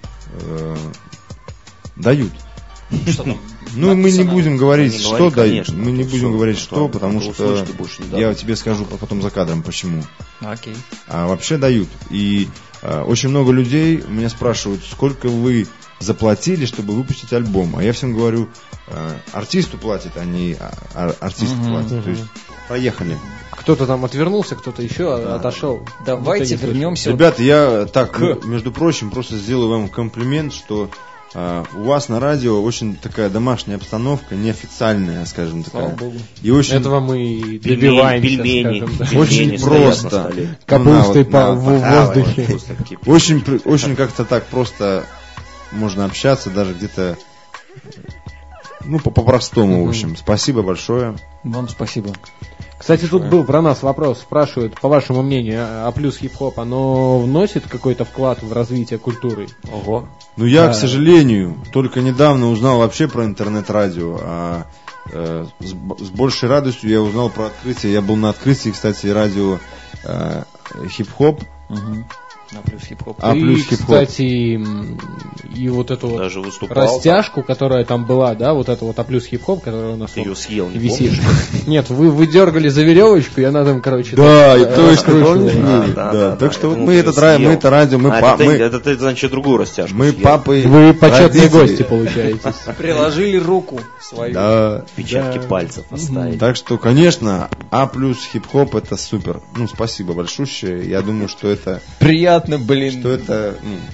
дают.
Что там?
Мы не будем говорить, что дают.
Конечно,
Мы не будем говорить, что, потому что я тебе скажу
Да.
потом за кадром, почему.
Окей.
А вообще дают. И очень много людей меня спрашивают, сколько вы заплатили, чтобы выпустить альбом. А я всем говорю, артисту платят, а не артист платит. То есть, поехали.
Кто-то там отвернулся, кто-то еще отошел.
Давайте вернемся.
Ребята, я так, между прочим, просто сделаю вам комплимент, что у вас на радио очень такая домашняя обстановка, неофициальная, скажем, такая.
Слава Богу.
И очень,
Этого мы и добиваемся,
пельмени.
скажем, да.
очень просто.
Капустой
в
воздухе.
Очень как-то так просто можно общаться, даже где-то, по-простому, в общем. Спасибо большое.
Вам спасибо.
Кстати, тут был про нас вопрос. Спрашивают, по вашему мнению, А+ хип-хоп, оно вносит какой-то вклад в развитие культуры?
Ого.
Я, к сожалению, только недавно узнал вообще про интернет-радио, а с большей радостью я узнал про открытие. Я был на открытии, кстати, радио хип-хоп.
А+ хип-хоп.
Кстати, и вот эту
Даже
вот
выступал,
растяжку, которая там была, да, вот это вот А+ хип-хоп, которая у нас
Ты ее съел, не
висит.
помнишь?
Нет, вы дергали за веревочку, и она там, короче...
Да,
так,
и то есть,
раскручивала.
да. Так что вот
Я
мы
думал, ты
это радио,
Это ты, значит, другую растяжку
мы
съел.
папой...
Вы почетные
родители.
гости, получаетесь.
Приложили руку свою.
Да.
Печатки пальцев оставили.
Так что, конечно, А+ хип-хоп это супер. Спасибо большущее. Я думаю, что это...
Приятно, блин.
Что это...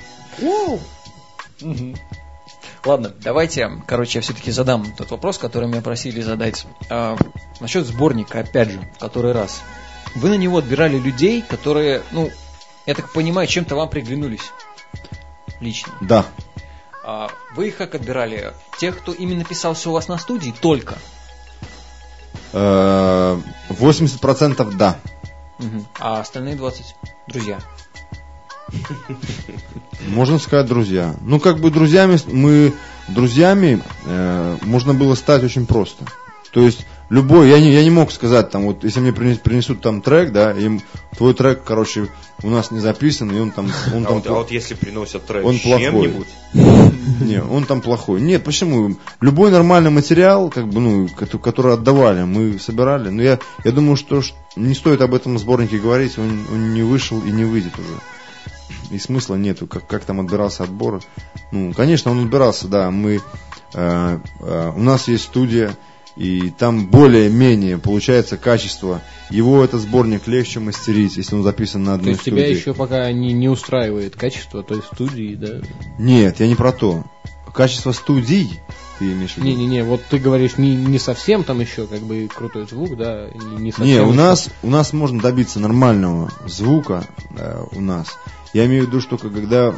Ладно, давайте, я все-таки задам тот вопрос, который меня просили задать. Насчет сборника, опять же, в который раз. Вы на него отбирали людей, которые, я так понимаю, чем-то вам приглянулись лично.
Да.
Вы их как отбирали? Тех, кто именно писался у вас на студии, только?
80% да.
А остальные 20 друзья?
Можно сказать, друзья. Друзьями можно было стать очень просто. То есть любой, я не мог сказать, там, вот, если мне принесут там трек, да, им твой трек, короче, у нас не записан, и он там
вот если приносят трек
он
с чем-нибудь?
Не, он там плохой. Нет, почему? Любой нормальный материал, который отдавали, мы собирали. Но я думаю, что не стоит об этом сборнике говорить, он не вышел и не выйдет уже. И смысла нету, как там отбирался отбор. Конечно, он отбирался, да. У нас есть студия, и там более-менее получается качество. Его этот сборник легче мастерить, если он записан на одной студии.
То есть тебя еще пока не устраивает качество той студии, да?
Нет, я не про то. Качество студий ты имеешь в виду?
Не, вот ты говоришь не совсем там еще как бы крутой звук, да? Не совсем.
Не, у нас можно добиться нормального звука у нас. Я имею в виду, что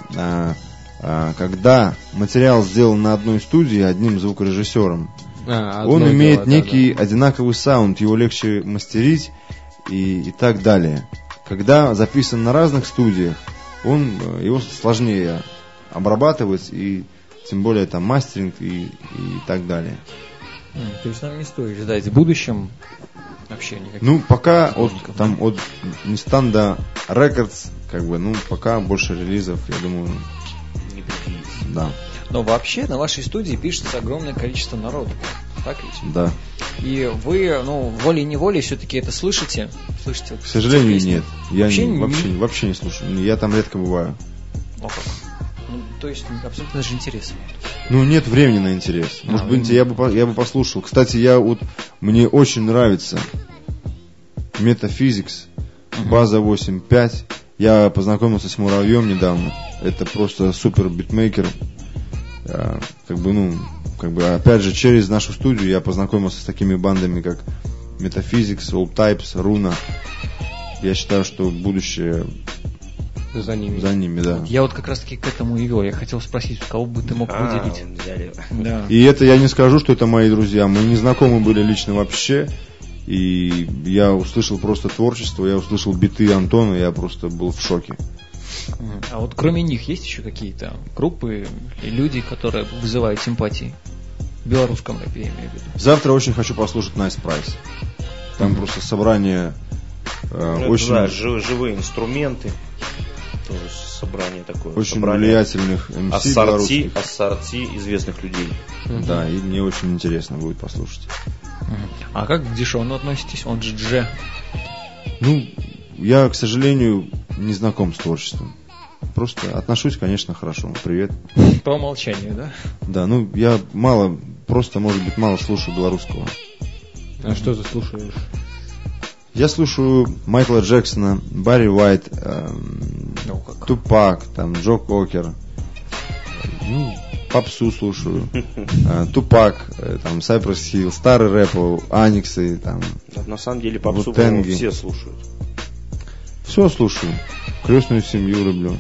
когда материал сделан на одной студии одним звукорежиссером, он имеет некий одинаковый саунд, его легче мастерить и так далее. Когда записан на разных студиях, его сложнее обрабатывать, и тем более там мастеринг и так далее.
То есть нам не стоит ждать в будущем вообще никаких.
Ну, пока от Nistan до Records, пока больше релизов, я думаю,
не предвидится.
Да.
Но вообще на вашей студии пишется огромное количество народу. Так ведь?
Да.
И вы, волей-неволей все-таки это слышите?
К сожалению, нет. Я вообще не слушаю. Я там редко бываю.
О, как? То есть абсолютно даже интересно.
Нет времени на интерес. Может быть, я бы послушал. Кстати, мне очень нравится Metaphysics, база 8.5. Я познакомился с Муравьем недавно. Это просто супер битмейкер. Опять же, через нашу студию я познакомился с такими бандами, как Metaphysics, All Types, Runa. Я считаю, что будущее за ними, да.
Я вот как раз таки к этому и вел. Я хотел спросить, кого бы ты мог выделить.
Да. И это я не скажу, что это мои друзья. Мы не знакомы были лично вообще. И я услышал просто творчество, я услышал биты Антона, я просто был в шоке.
А вот кроме них есть еще какие-то группы и люди, которые вызывают симпатии? В белорусском рэпе, я имею в виду.
Завтра очень хочу послушать Nice Price. Там просто собрание очень...
Да, живые инструменты. Тоже собрание такое.
Очень влиятельных MC белорусских.
Ассорти известных людей.
Да, и мне очень интересно будет послушать.
А как к Дишону относитесь? Он же Дже.
Я, к сожалению, не знаком с творчеством. Просто отношусь, конечно, хорошо. Привет.
По умолчанию, да?
Да, я мало слушаю белорусского.
А что ты слушаешь?
Я слушаю Майкла Джексона, Барри Уайт, Тупак, Джо Кокер. Попсу слушаю. Тупак, Cypress Hill, старый рэп, Аниксы,
На самом деле попсу все слушают.
Все слушаю. Крестную семью люблю.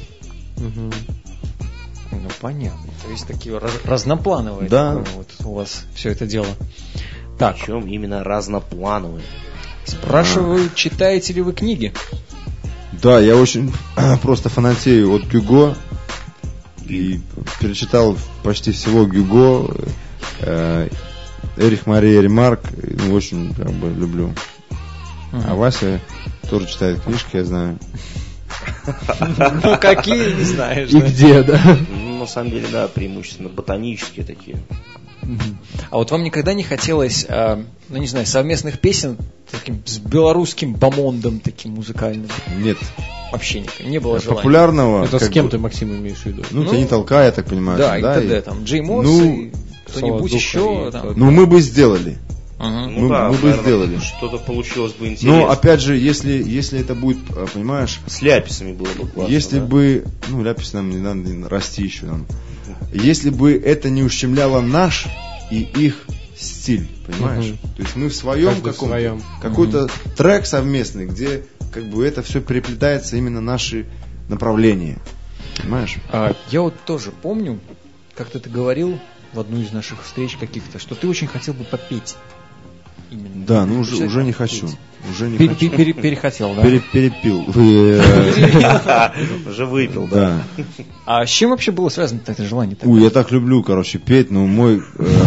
Понятно. То есть такие разноплановые.
Да.
Вот у вас все это дело. Так.
Причем именно разноплановые.
Спрашиваю, читаете ли вы книги?
Да, я очень просто фанатею от Гюго. И перечитал почти всего Гюго, Эрих Мария Ремарк, очень люблю. А Вася тоже читает книжки, я знаю.
Какие, не знаешь.
И где, да?
На самом деле, да, преимущественно ботанические такие.
А вот вам никогда не хотелось, совместных песен таким с белорусским бомондом таким музыкальным?
Нет.
Вообще не было желания.
Популярного.
Это с кем ты, Максим, имеешь в виду?
Тебя не толкай, я так понимаю.
Да, и т.д. Джей Мосс и кто-нибудь еще.
Мы бы сделали.
Мы
бы сделали.
Что-то получилось бы интересно.
Но опять же, если это будет, понимаешь,
с ляписами было бы классно.
Если бы, ляпис нам не надо расти еще нам. Если бы это не ущемляло наш и их стиль, понимаешь? То есть мы в своем какой-то трек совместный, где это все переплетается именно наши направления, понимаешь?
Я вот тоже помню, как-то ты говорил в одну из наших встреч каких-то, что ты очень хотел бы попеть. Именно.
Да, уже не хочу.
Перехотел, да?
Перепил.
Уже выпил, да.
А с чем вообще было связано это желание?
Я так люблю, петь, но мой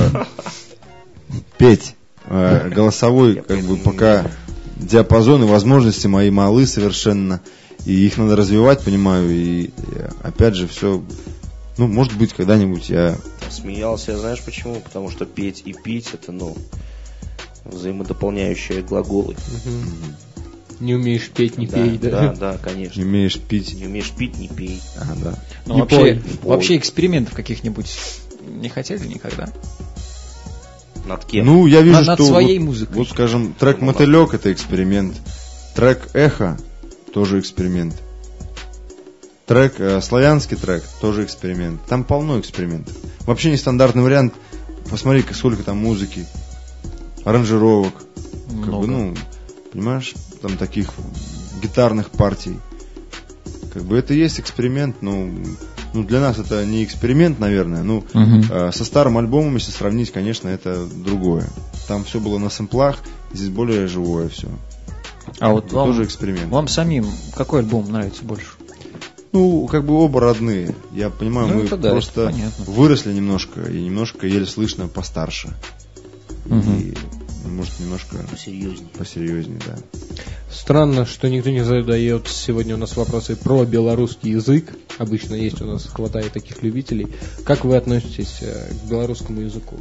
петь голосовой, пока диапазон и возможности мои малы совершенно, и их надо развивать, понимаю, и опять же все, может быть, когда-нибудь я...
Смеялся, знаешь почему? Потому что петь и пить это, взаимодополняющие глаголы.
Не умеешь петь, не пей, да?
Да, конечно.
Не умеешь пить.
Не умеешь пить, не пей.
Да.
Вообще экспериментов каких-нибудь не хотели никогда?
Над кем?
Ну, я вижу,
над
что
своей
вот,
музыкой.
Вот, скажем, трек «Мотылек» — это эксперимент. Трек «Эхо» — тоже эксперимент. Трек, славянский трек — тоже эксперимент. Там полно экспериментов. Вообще нестандартный вариант. Посмотри, сколько там музыки, аранжировок.
Много.
Как бы, понимаешь, там таких гитарных партий. Как бы это и есть эксперимент, но для нас это не эксперимент, наверное. Со старым альбомом, если сравнить, конечно, это другое. Там все было на сэмплах, здесь более живое все.
А вот вам,
тоже эксперимент.
Вам самим какой альбом нравится больше?
Как бы оба родные. Я понимаю, мы просто выросли немножко, и немножко еле слышно постарше. И, может, немножко посерьезнее, да.
Странно, что никто не задает сегодня у нас вопросы про белорусский язык. Обычно есть у нас, хватает таких любителей. Как вы относитесь к белорусскому языку?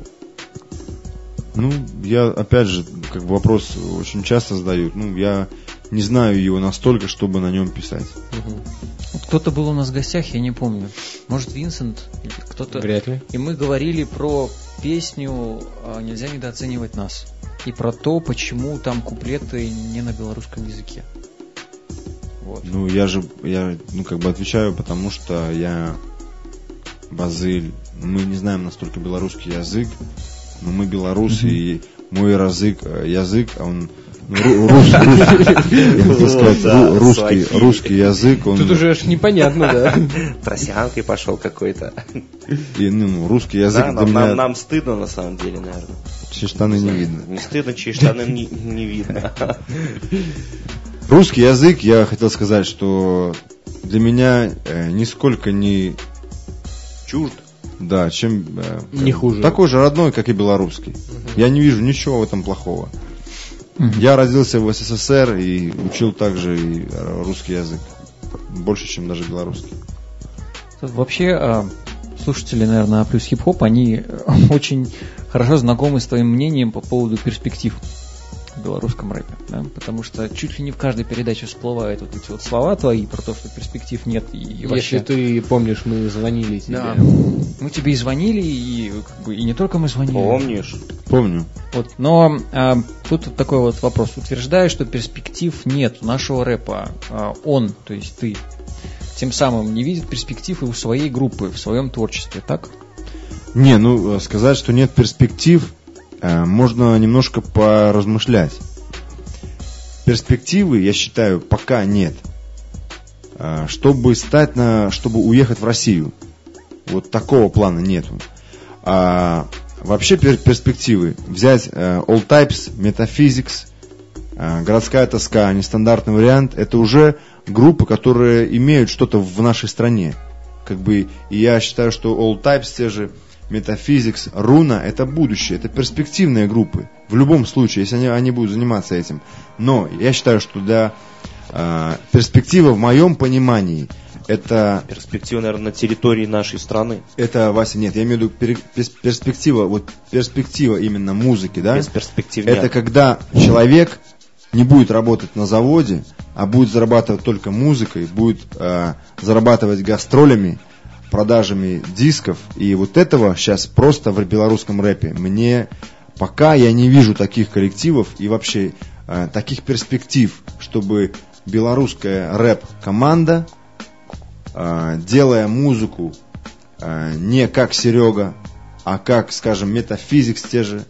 Я, опять же, как бы вопрос очень часто задают. Я не знаю его настолько, чтобы на нем писать.
Вот кто-то был у нас в гостях, я не помню. Может, Винсент или кто-то.
Вряд ли. И
мы говорили про песню «Нельзя недооценивать нас». И про то, почему там куплеты не на белорусском языке. Вот.
Я отвечаю, потому что я Базыль. Мы не знаем настолько белорусский язык, но мы белорусы, и мой язык, он русский язык.
Тут уже аж непонятно, да?
Тросянкой пошел какой-то.
И русский язык для меня...
Нам стыдно на самом деле, наверное.
Чьи штаны не видно.
Не стыдно, чьи штаны не видно.
Русский язык, я хотел сказать, что для меня нисколько не
чужд.
Да, чем
не хуже.
Такой же родной, как и белорусский. Я не вижу ничего в этом плохого. Я родился в СССР и учил также и русский язык. Больше, чем даже белорусский.
Вообще, слушатели, наверное, плюс хип-хоп, они очень хорошо знакомы с твоим мнением по поводу перспектив в белорусском рэпе. Да? Потому что чуть ли не в каждой передаче всплывают вот эти вот слова твои про то, что перспектив нет. И вообще...
Если ты помнишь, мы звонили тебе.
Да. Мы тебе и звонили, и не только мы звонили.
Помнишь?
Помню.
Вот, но тут такой вот вопрос. Утверждаю, что перспектив нет у нашего рэпа. Он, то есть ты, тем самым не видит перспектив и у своей группы, в своем творчестве, так?
Не, сказать, что нет перспектив, можно немножко поразмышлять. Перспективы, я считаю, пока нет. Чтобы уехать в Россию. Вот такого плана нету. Вообще перспективы. Взять All Types, Metaphysics, Городская тоска, Нестандартный вариант. Это уже группы, которые имеют что-то в нашей стране. И я считаю, что All Types, те же Metaphysics, Руна — это будущее, это перспективные группы. В любом случае, если они будут заниматься этим. Но я считаю, что для перспективы в моем понимании это...
Перспектива, наверное, на территории нашей страны.
Это, Вася, нет, я имею в виду перспектива, перспектива именно музыки, да? Это когда человек не будет работать на заводе, а будет зарабатывать только музыкой, будет зарабатывать гастролями, продажами дисков. И вот этого сейчас просто в белорусском рэпе пока я не вижу таких коллективов и вообще таких перспектив, чтобы белорусская рэп-команда, делая музыку не как Серега, а как, скажем, Metaphysics, те же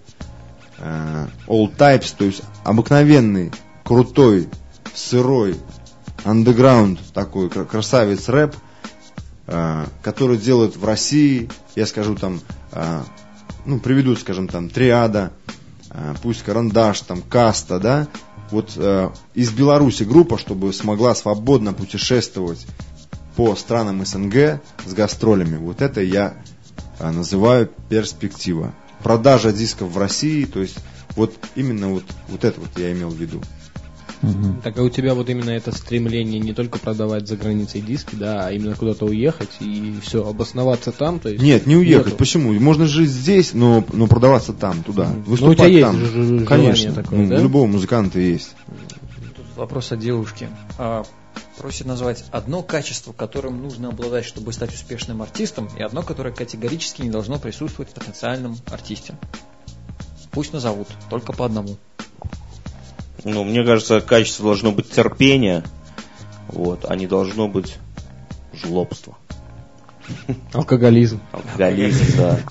All Types, то есть обыкновенный, крутой, сырой, андеграунд, такой красавец рэп, который делают в России, я скажу там, приведу, скажем, там, Триада, пусть Карандаш, там, Каста, да, вот из Беларуси группа, чтобы смогла свободно путешествовать по странам СНГ с гастролями, вот это я называю перспектива. Продажа дисков в России, то есть вот именно вот это вот я имел в виду.
Так а у тебя вот именно это стремление не только продавать за границей диски, да, а именно куда-то уехать и все, обосноваться там, то есть...
Нет, не уехать. Нету. Почему? Можно жить здесь, но продаваться там, туда. Выступать
у тебя
там.
Есть желание
конечно,
такое, да?
У любого музыканта есть.
Тут вопрос от девушки. Просит назвать одно качество, которым нужно обладать, чтобы стать успешным артистом, и одно, которое категорически не должно присутствовать в потенциальном артисте. пусть назовут, только по одному.
Ну, мне кажется, качество должно быть терпение, вот, а не должно быть жлобство.
Алкоголизм.
Алкоголизм, да.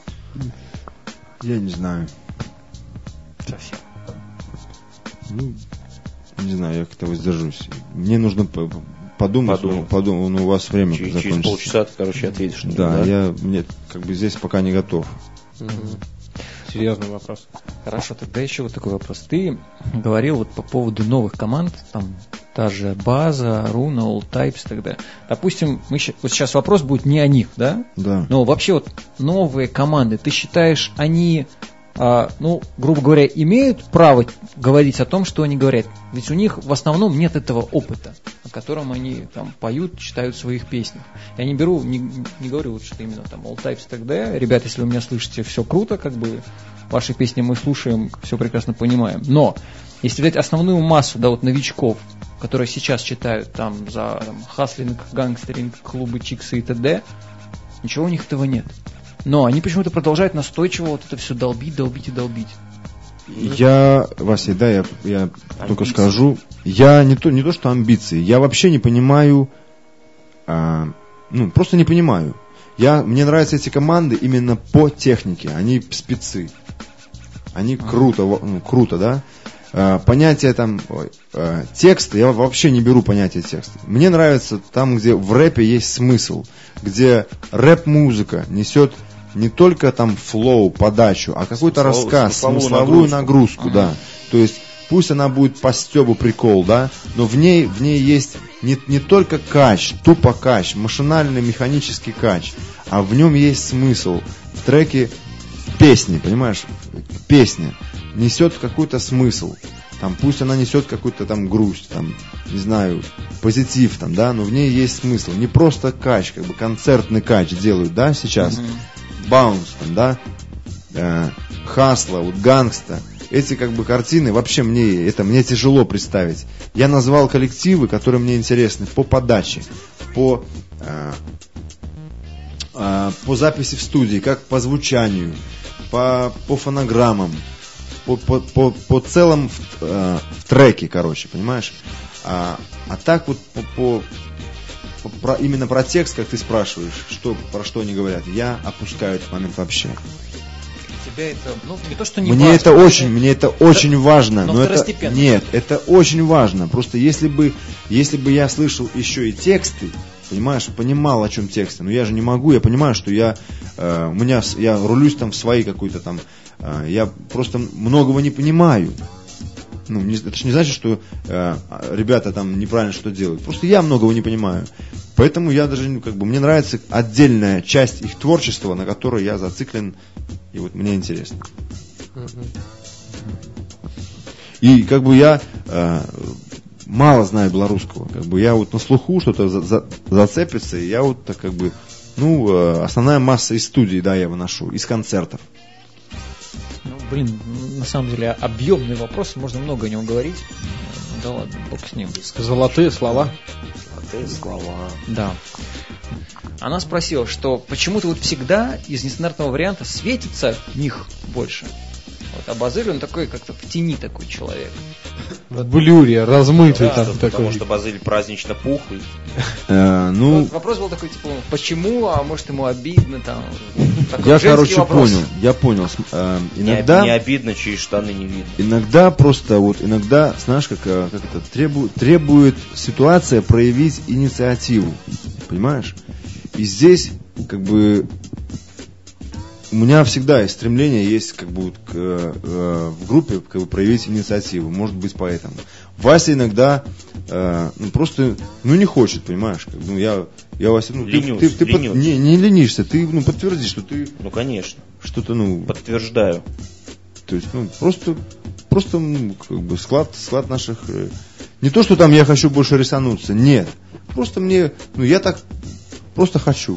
Я не знаю.
Совсем.
Ну, не знаю, я как-то воздержусь. Мне нужно подумать. У вас время закончится.
Через полчаса ты, короче, ответишь.
Да, я как бы здесь пока не готов.
Серьезный вопрос.
Хорошо, тогда еще вот такой вопрос. Ты говорил вот по поводу новых команд, там та же база, руна, all types и так далее. Допустим, вот сейчас вопрос будет не о них, да?
Да.
Но вообще вот новые команды, ты считаешь, они, грубо говоря, имеют право говорить о том, что они говорят? Ведь у них в основном нет этого опыта, о котором они там поют, читают в своих песнях. Я не говорю, вот, что именно там all types и так далее. Ребята, если вы меня слышите, все круто, как бы ваши песни мы слушаем, все прекрасно понимаем. Но если взять основную массу, да, вот новичков, которые сейчас читают там за хаслинг, гангстеринг, клубы, чиксы и т.д., ничего у них этого нет. Но они почему-то продолжают настойчиво вот это все долбить.
Вася, да, я только скажу, я не то, что амбиции, я вообще не понимаю, просто не понимаю. Мне нравятся эти команды именно по технике, они спецы, они круто, да. Понятие там текста, я вообще не беру понятие текста. Мне нравится там, где в рэпе есть смысл, где рэп-музыка несет не только там флоу, подачу, а какой-то рассказ, смысловую нагрузку, да. То есть пусть она будет по стебу прикол, да, но в ней есть не только кач, тупо кач, машинальный механический кач, а в нем есть смысл. В треке песни, понимаешь, песня несет какой-то смысл. Там, пусть она несет какую-то там грусть, там, не знаю, позитив там, да, но в ней есть смысл. Не просто кач, как бы концертный кач делают, да, сейчас. Баунс там, да, Хасла, вот Гангста. Эти как бы картины, вообще мне тяжело представить. Я назвал коллективы, которые мне интересны по подаче, по записи в студии, как по звучанию, по фонограммам, по целом в треке, короче, понимаешь? А так вот именно про текст, как ты спрашиваешь, про что они говорят, я опускаю этот момент вообще.
Тебя это, не то, что не
мне
важно.
Мне это очень важно.
Но второстепенно.
Нет, это очень важно. Просто если бы я слышал еще и тексты, понимаешь, понимал, о чем тексты, но я же не могу, я понимаю, что я рулюсь там в своей какой-то там, я просто многого не понимаю. Это же не значит, что ребята там неправильно что делают. Просто я многого не понимаю. Поэтому я даже, мне нравится отдельная часть их творчества, на которой я зациклен, и вот мне интересно. И я мало знаю белорусского. Я вот на слуху что-то зацепится, и я вот так основная масса из студии, да, я выношу, из концертов.
На самом деле объемный вопрос, можно много о нем говорить. Да ладно, бог с ним.
Золотые слова.
Да. Она спросила, что почему-то вот всегда из нестандартного варианта светится них больше. Вот, а Базыль, он такой, как-то в тени такой человек.
В блюре, размытый
да,
там
потому
такой.
Потому что Базыль празднично пухлый.
Вот вопрос был такой, типа, почему, а может ему обидно там.
Я, понял. Иногда...
Не обидно, чьи штаны не видно.
Иногда просто, знаешь, как это, требует ситуация проявить инициативу. Понимаешь? И здесь, у меня всегда есть стремление в группе проявить инициативу. Может быть, поэтому. Вася иногда просто не хочет, понимаешь? Я Вася,
ленюсь.
Не ленишься, ты подтверди, что ты.
Конечно.
Что-то,
подтверждаю.
То есть, просто склад наших. Не то, что там я хочу больше рисануться. Нет. Просто мне. Я так просто хочу.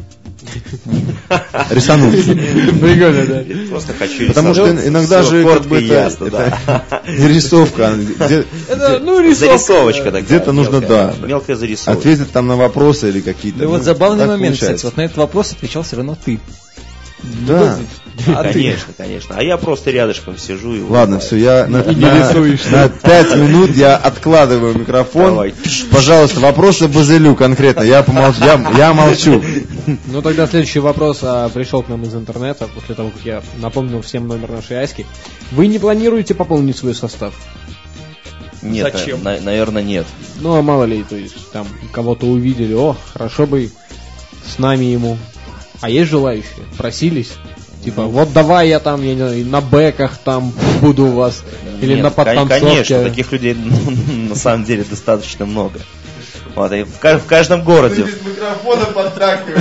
Рисануться.
Прикольно, да.
Просто хочу
потому
рисануть.
Что иногда же
ясно,
это не рисовка.
Рисовка.
Зарисовочка такая.
Где-то нужно,
мелкая зарисовка.
Ответить там на вопросы или какие-то.
Да вот забавный момент, кстати. Вот на этот вопрос отвечал все равно ты.
Да.
Конечно. А я просто рядышком сижу и...
Ладно, все, я на 5 минут я откладываю микрофон.
Давай.
Пожалуйста, вопросы Базелю конкретно. Я молчу.
Ну тогда следующий вопрос пришел к нам из интернета, после того, как я напомнил всем номер нашей Аськи. Вы не планируете пополнить свой состав?
Нет,
Зачем?
Наверное, нет.
Ну, а мало ли, то есть там кого-то увидели, хорошо бы с нами ему. А есть желающие? Просились? Типа, вот давай я там, я не знаю, на бэках там буду у вас, или
Нет,
на подтанцовке.
Конечно, таких людей на самом деле достаточно много. Вот, и в каждом городе.
Без микрофона подтракиваешь.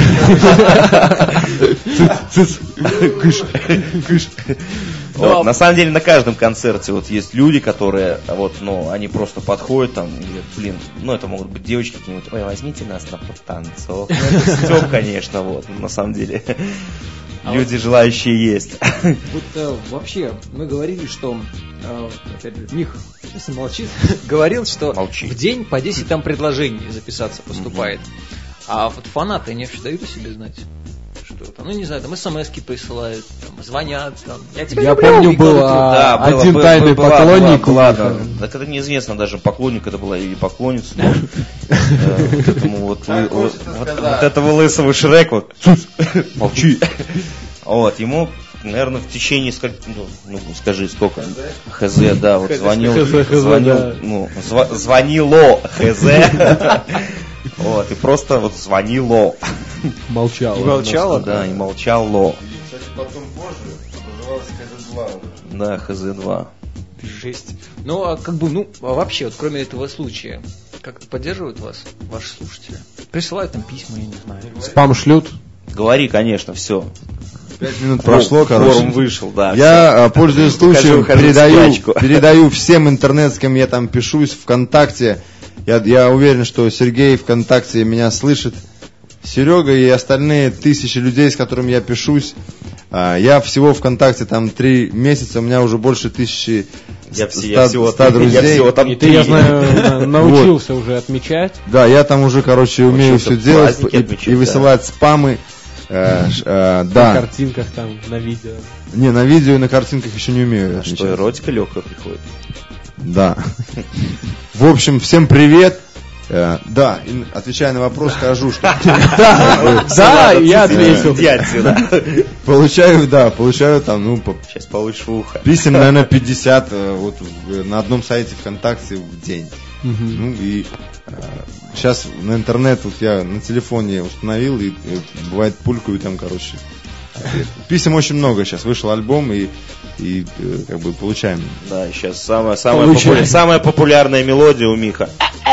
Вот, на самом деле на каждом концерте вот есть люди, которые они просто подходят там, и говорят, это могут быть девочки какие-нибудь, ой, возьмите нас на подтанцовку. Это стёб, конечно, на самом деле. Люди желающие есть.
Вот вообще, мы говорили, что, опять же, Мих сейчас молчит, говорил, что в день по 10 там предложений записаться поступает. А вот фанаты, они вообще дают о себе знать? Что-то. Ну, не знаю, там смс-ки присылают, там, звонят, там,
я помню, был один тайный поклонник.
Ладно, так это неизвестно даже, поклонник это была или поклонница. Вот этого лысого Шрека, молчи. Вот, ему, наверное, в течение, скажи, сколько? ХЗ, да, вот звонило ХЗ. Вот, и просто вот звонило.
Молчало.
И молчало?
Да, и молчало.
И, кстати, потом позже называлось ХЗ-2.
Да, ХЗ-2.
Жесть. Ну, а вообще, вот кроме этого случая, как-то поддерживают вас ваши слушатели? Присылают там письма, я не знаю.
Спам шлют?
Говори, конечно, все.
5 минут прошло,
Форум вышел, да.
Я, пользуясь случаем, передаю всем интернет, с кем я там пишусь, ВКонтакте. Я уверен, что Сергей ВКонтакте меня слышит. Серега и остальные тысячи людей, с которыми я пишусь. Я всего ВКонтакте там 3 месяца, у меня уже больше 1100 друзей.
И ты, я знаю, научился уже отмечать.
Да, я там уже, умею все делать и высылать спамы.
На картинках там, на видео.
Не, на видео и на картинках еще не умею.
Что, эротика легкая приходит?
Да. В общем, всем привет. Да, отвечая на вопрос, скажу, что...
Да, я ответил.
Получаю там,
сейчас получишь в ухо.
Писем, наверное, 50 на одном сайте ВКонтакте в день. Ну и сейчас на интернет я на телефоне установил, и бывает пулькаю там, писем очень много сейчас, вышел альбом, и получаем.
Да, сейчас самая популярная мелодия у Миха.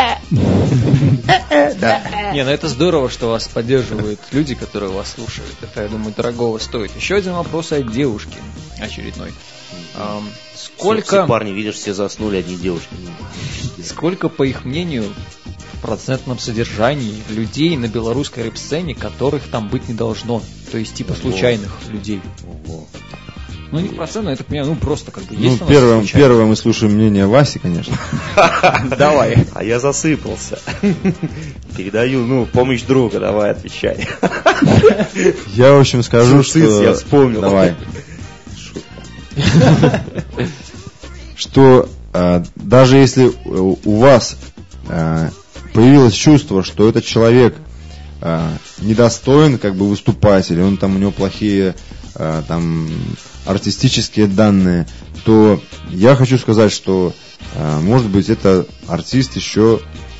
Не, это здорово, что вас поддерживают люди, которые вас слушают. Это, я думаю, дорогого стоит. Еще один вопрос от девушки очередной. Сколько...
Все парни, видишь, все заснули, одни девушки.
Сколько, по их мнению, в процентном содержании людей на белорусской рэп-сцене, которых там быть не должно? То есть, типа случайных людей. Ну, не процентно, я так понимаю, просто есть у нас
первое мы слушаем мнение Васи, конечно.
Давай.
А я засыпался. Передаю, помощь друга, давай, отвечай.
Я, в общем, скажу, что...
Я вспомнил.
Давай. Что даже если у вас появилось чувство, что этот человек недостоин выступать, или у него плохие артистические данные, то я хочу сказать, что может быть это артист еще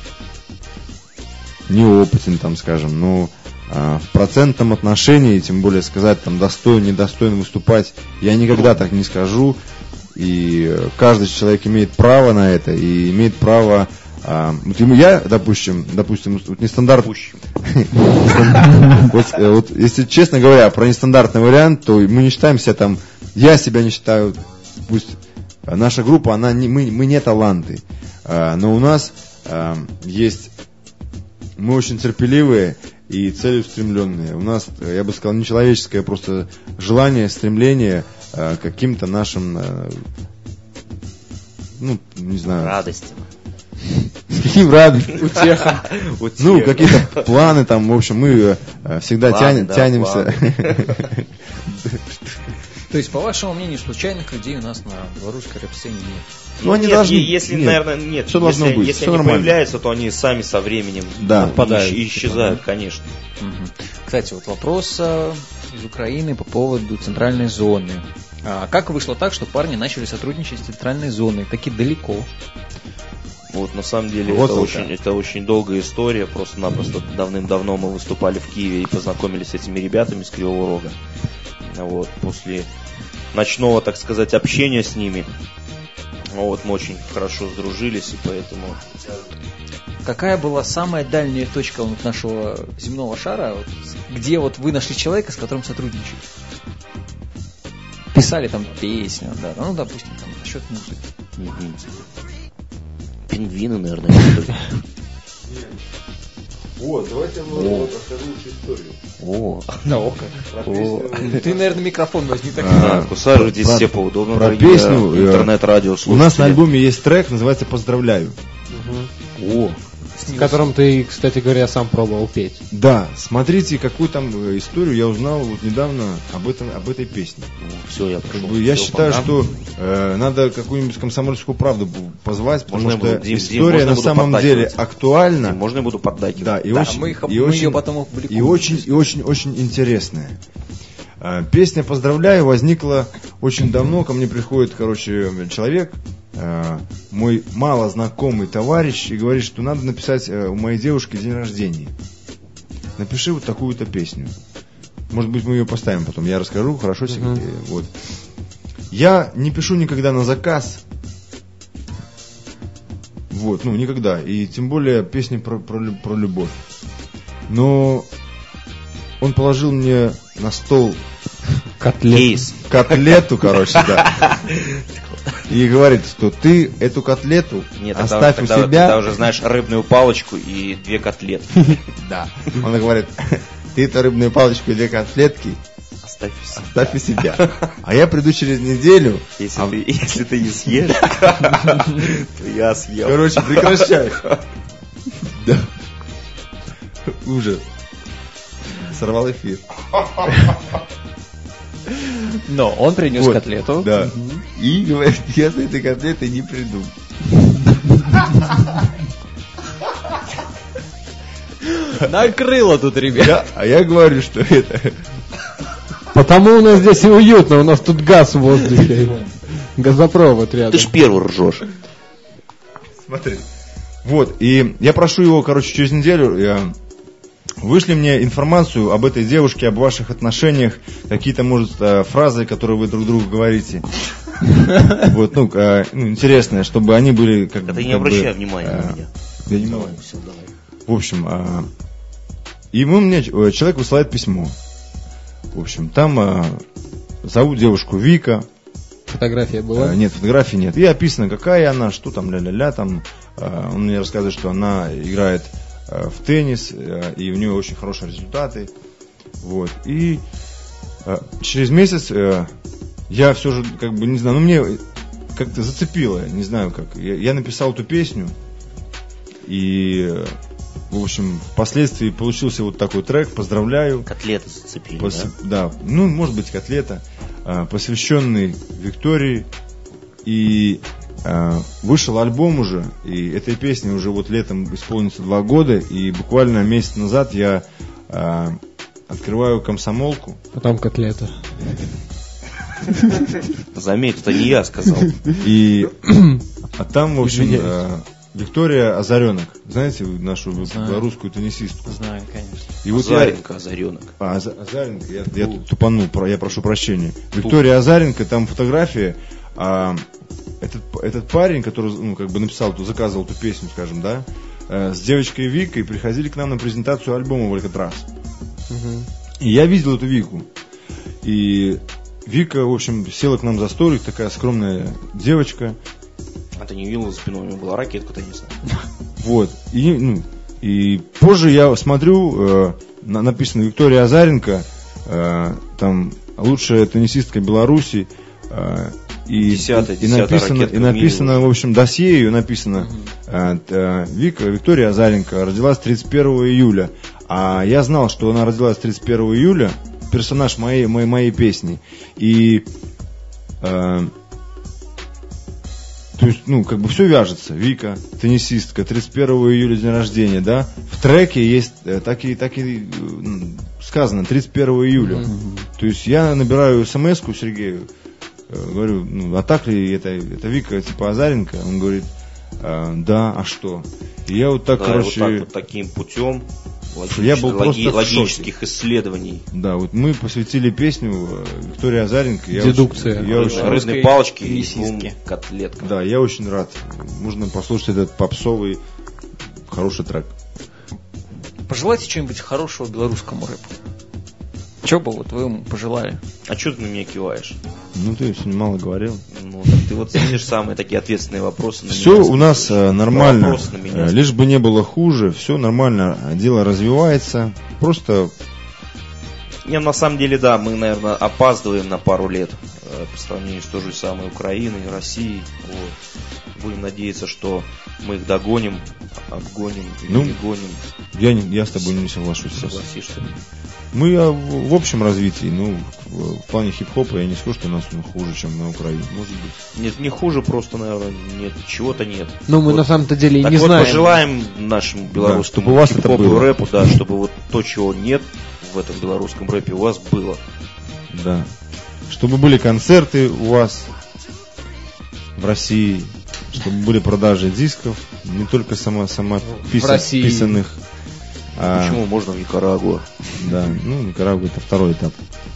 неопытен, но в процентном отношении, тем более сказать достоин, недостоин выступать, я никогда так не скажу. И каждый человек имеет право на это, и имеет право... я, допустим, нестандарт... Вот, если честно говоря, про нестандартный вариант, то мы не считаем себя я себя не считаю, пусть наша группа, мы не таланты, но у нас есть... Мы очень терпеливые и целеустремленные. У нас, я бы сказал, нечеловеческое просто желание, стремление каким-то нашим, не знаю...
Радостям.
С каким радостью?
Утехом.
Какие-то планы в общем, мы всегда тянемся.
То есть, по вашему мнению, случайных людей у нас на белорусской рэп-сцене нет?
Ну, они должны... Если, наверное, нет.
Все должно быть.
Если они появляются, то они сами со временем
отпадают
и исчезают, конечно.
Кстати, вот вопрос из Украины по поводу центральной зоны. Как вышло так, что парни начали сотрудничать с центральной зоной таки далеко?
Вот, на самом деле,
вот
это очень долгая история. Просто-напросто давным-давно мы выступали в Киеве и познакомились с этими ребятами с Кривого Рога. Вот, после ночного, так сказать, общения с ними, вот, мы очень хорошо сдружились, и поэтому...
Какая была самая дальняя точка нашего земного шара, где вот вы нашли человека, с которым сотрудничаете? Писали там песню, да, ну, допустим, там, насчет музыки.
Пингвины, наверное,
Вот, давайте я вам расскажу историю.
Ты, наверное, микрофон возьми так.
Так, усаживайтесь все поудобнее.
Про песню
интернет-радио слушатели.
У нас на альбоме есть трек, называется «Поздравляю».
В котором ты, кстати говоря, сам пробовал петь.
Да, смотрите, какую там историю я узнал вот недавно об этой песне.
Все, я пошел.
Я считаю, что надо какую-нибудь «Комсомольскую правду» позвать, потому что история на самом деле актуальна.
Можно я буду поддакивать?
Да, и очень интересная. Песня «Поздравляю» возникла очень давно. Ко мне приходит, человек, мой мало знакомый товарищ, и говорит, что надо написать у моей девушки день рождения. Напиши вот такую-то песню. Может быть, мы ее поставим потом. Я расскажу, хорошо себе. Вот. Я не пишу никогда на заказ. Вот, никогда. И тем более песни про любовь. Но он положил мне на стол котлету, да. И говорит, что ты эту котлету оставь у себя.
Тогда уже знаешь рыбную палочку и 2 котлетки.
Да. Он говорит, ты эту рыбную палочку и 2 котлетки оставь у себя. А я приду через неделю.
Если ты не съешь, то я съел.
Прекращай. Да. Ужас. Сорвал эфир.
Но он принес котлету.
Да. И говорит, я с этой котлетой не приду.
Накрыло тут, ребят.
А я говорю, что это...
Потому у нас здесь и уютно, у нас тут газ в воздухе. Газопровод рядом.
Ты ж первый ржешь.
Смотри. Вот, и я прошу его, через неделю... Вышли мне информацию об этой девушке, об ваших отношениях, какие-то, может, фразы, которые вы друг другу говорите. Вот, интересное, чтобы они были как бы...
Да ты не обращай внимания на меня.
Я не могу. В общем, и мне человек высылает письмо. В общем, там зовут девушку Вика.
Фотография была?
Нет, фотографии нет. И описано, какая она, что там, ля-ля-ля. Там, он мне рассказывает, что она играет в теннис, и у нее очень хорошие результаты. Вот. И через месяц я все же, не знаю, мне как-то зацепило, не знаю как. Я написал эту песню, и, в общем, впоследствии получился вот такой трек, поздравляю.
Котлеты зацепили,
да? Да, может быть, котлета, посвященный Виктории. И вышел альбом уже, и этой песне уже вот летом исполнится 2 года, и буквально месяц назад я открываю комсомолку.
Потом котлета.
Заметь, это не я сказал.
А там, в общем, Виктория Озаренок. Знаете нашу белорусскую теннисистку?
Знаю, конечно.
И вот
Озаренок.
Озаренко, я тупанул, я прошу прощения. Виктория Озаренко, там фотография. Этот парень, который написал, заказывал эту песню, скажем, да, с девочкой Викой приходили к нам на презентацию альбома в Алькатрас. И я видел эту Вику. И Вика, в общем, села к нам за столик, такая скромная девочка.
А ты не видел, за спиной у него была ракетка теннисная.
Вот. И позже я смотрю, написано Виктория Озаренко, там лучшая теннисистка Беларуси. И написано, в общем, досье ее написано Виктория Озаренко родилась 31 июля. А я знал, что она родилась 31 июля, персонаж моей песни. И то есть, как бы все вяжется. Вика, теннисистка, 31 июля день рождения, да? В треке есть так и сказано 31 июля. То есть я набираю смс-ку Сергею, говорю, а так ли это Вика типа Азаренко? Он говорит, да, а что? И я вот так,
да,
короче...
вот так вот таким путем
я был
логических исследований.
Да, вот мы посвятили песню Виктории Азаренко.
Дедукция.
Рыбные палочки и двум котлеткам.
Да, я очень рад. Можно послушать этот попсовый хороший трек.
Пожелайте что-нибудь хорошего белорусскому рэпу. Что бы вот вы ему пожелали?
А что ты на меня киваешь?
Ты сегодня мало говорил.
Ты вот сидишь самые такие ответственные вопросы.
Все у нас нормально. Лишь бы не было хуже. Все нормально. Дело развивается. Просто...
На самом деле, да, мы, наверное, опаздываем на пару лет по сравнению с той же самой Украиной, Россией. Вот. Будем надеяться, что мы их догоним, обгоним или не гоним.
Я с тобой не соглашусь.
Согласишься?
Мы в общем развитии, в плане хип-хопа я не скажу, что у нас хуже, чем на Украине, может быть.
Нет, не хуже, просто, наверное, нет, чего-то нет.
Мы на самом-то деле и не
вот
знаем.
Пожелаем нашему белорусскому хип-хопу и рэпу, да, чтобы вот то, чего нет в этом белорусском рэпе, у вас было.
Да. Чтобы были концерты у вас в России, чтобы были продажи дисков, не только писанных.
Почему можно в Никарагуа?
Да, Никарагуа это второй этап.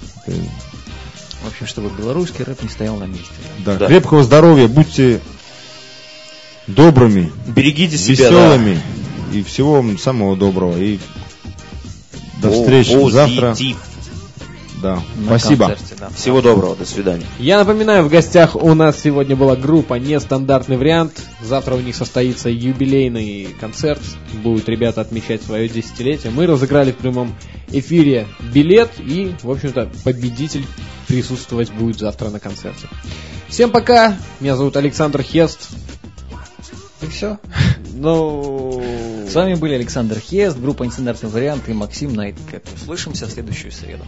В общем, чтобы белорусский рэп не стоял на месте.
Да. Крепкого здоровья, будьте добрыми,
берегите себя,
веселыми, и всего вам самого доброго. И до встречи завтра. Да, спасибо.
Концерте, да.
Всего доброго, до свидания.
Я напоминаю, в гостях у нас сегодня была группа «Нестандартный вариант». Завтра у них состоится юбилейный концерт. Будут ребята отмечать свое десятилетие. Мы разыграли в прямом эфире билет. И, в общем-то, победитель присутствовать будет завтра на концерте. Всем пока. Меня зовут Александр Хест.
И все. С вами были Александр Хест, группа «Нестандартный вариант» и Максим Найткэт. Услышимся в следующую среду.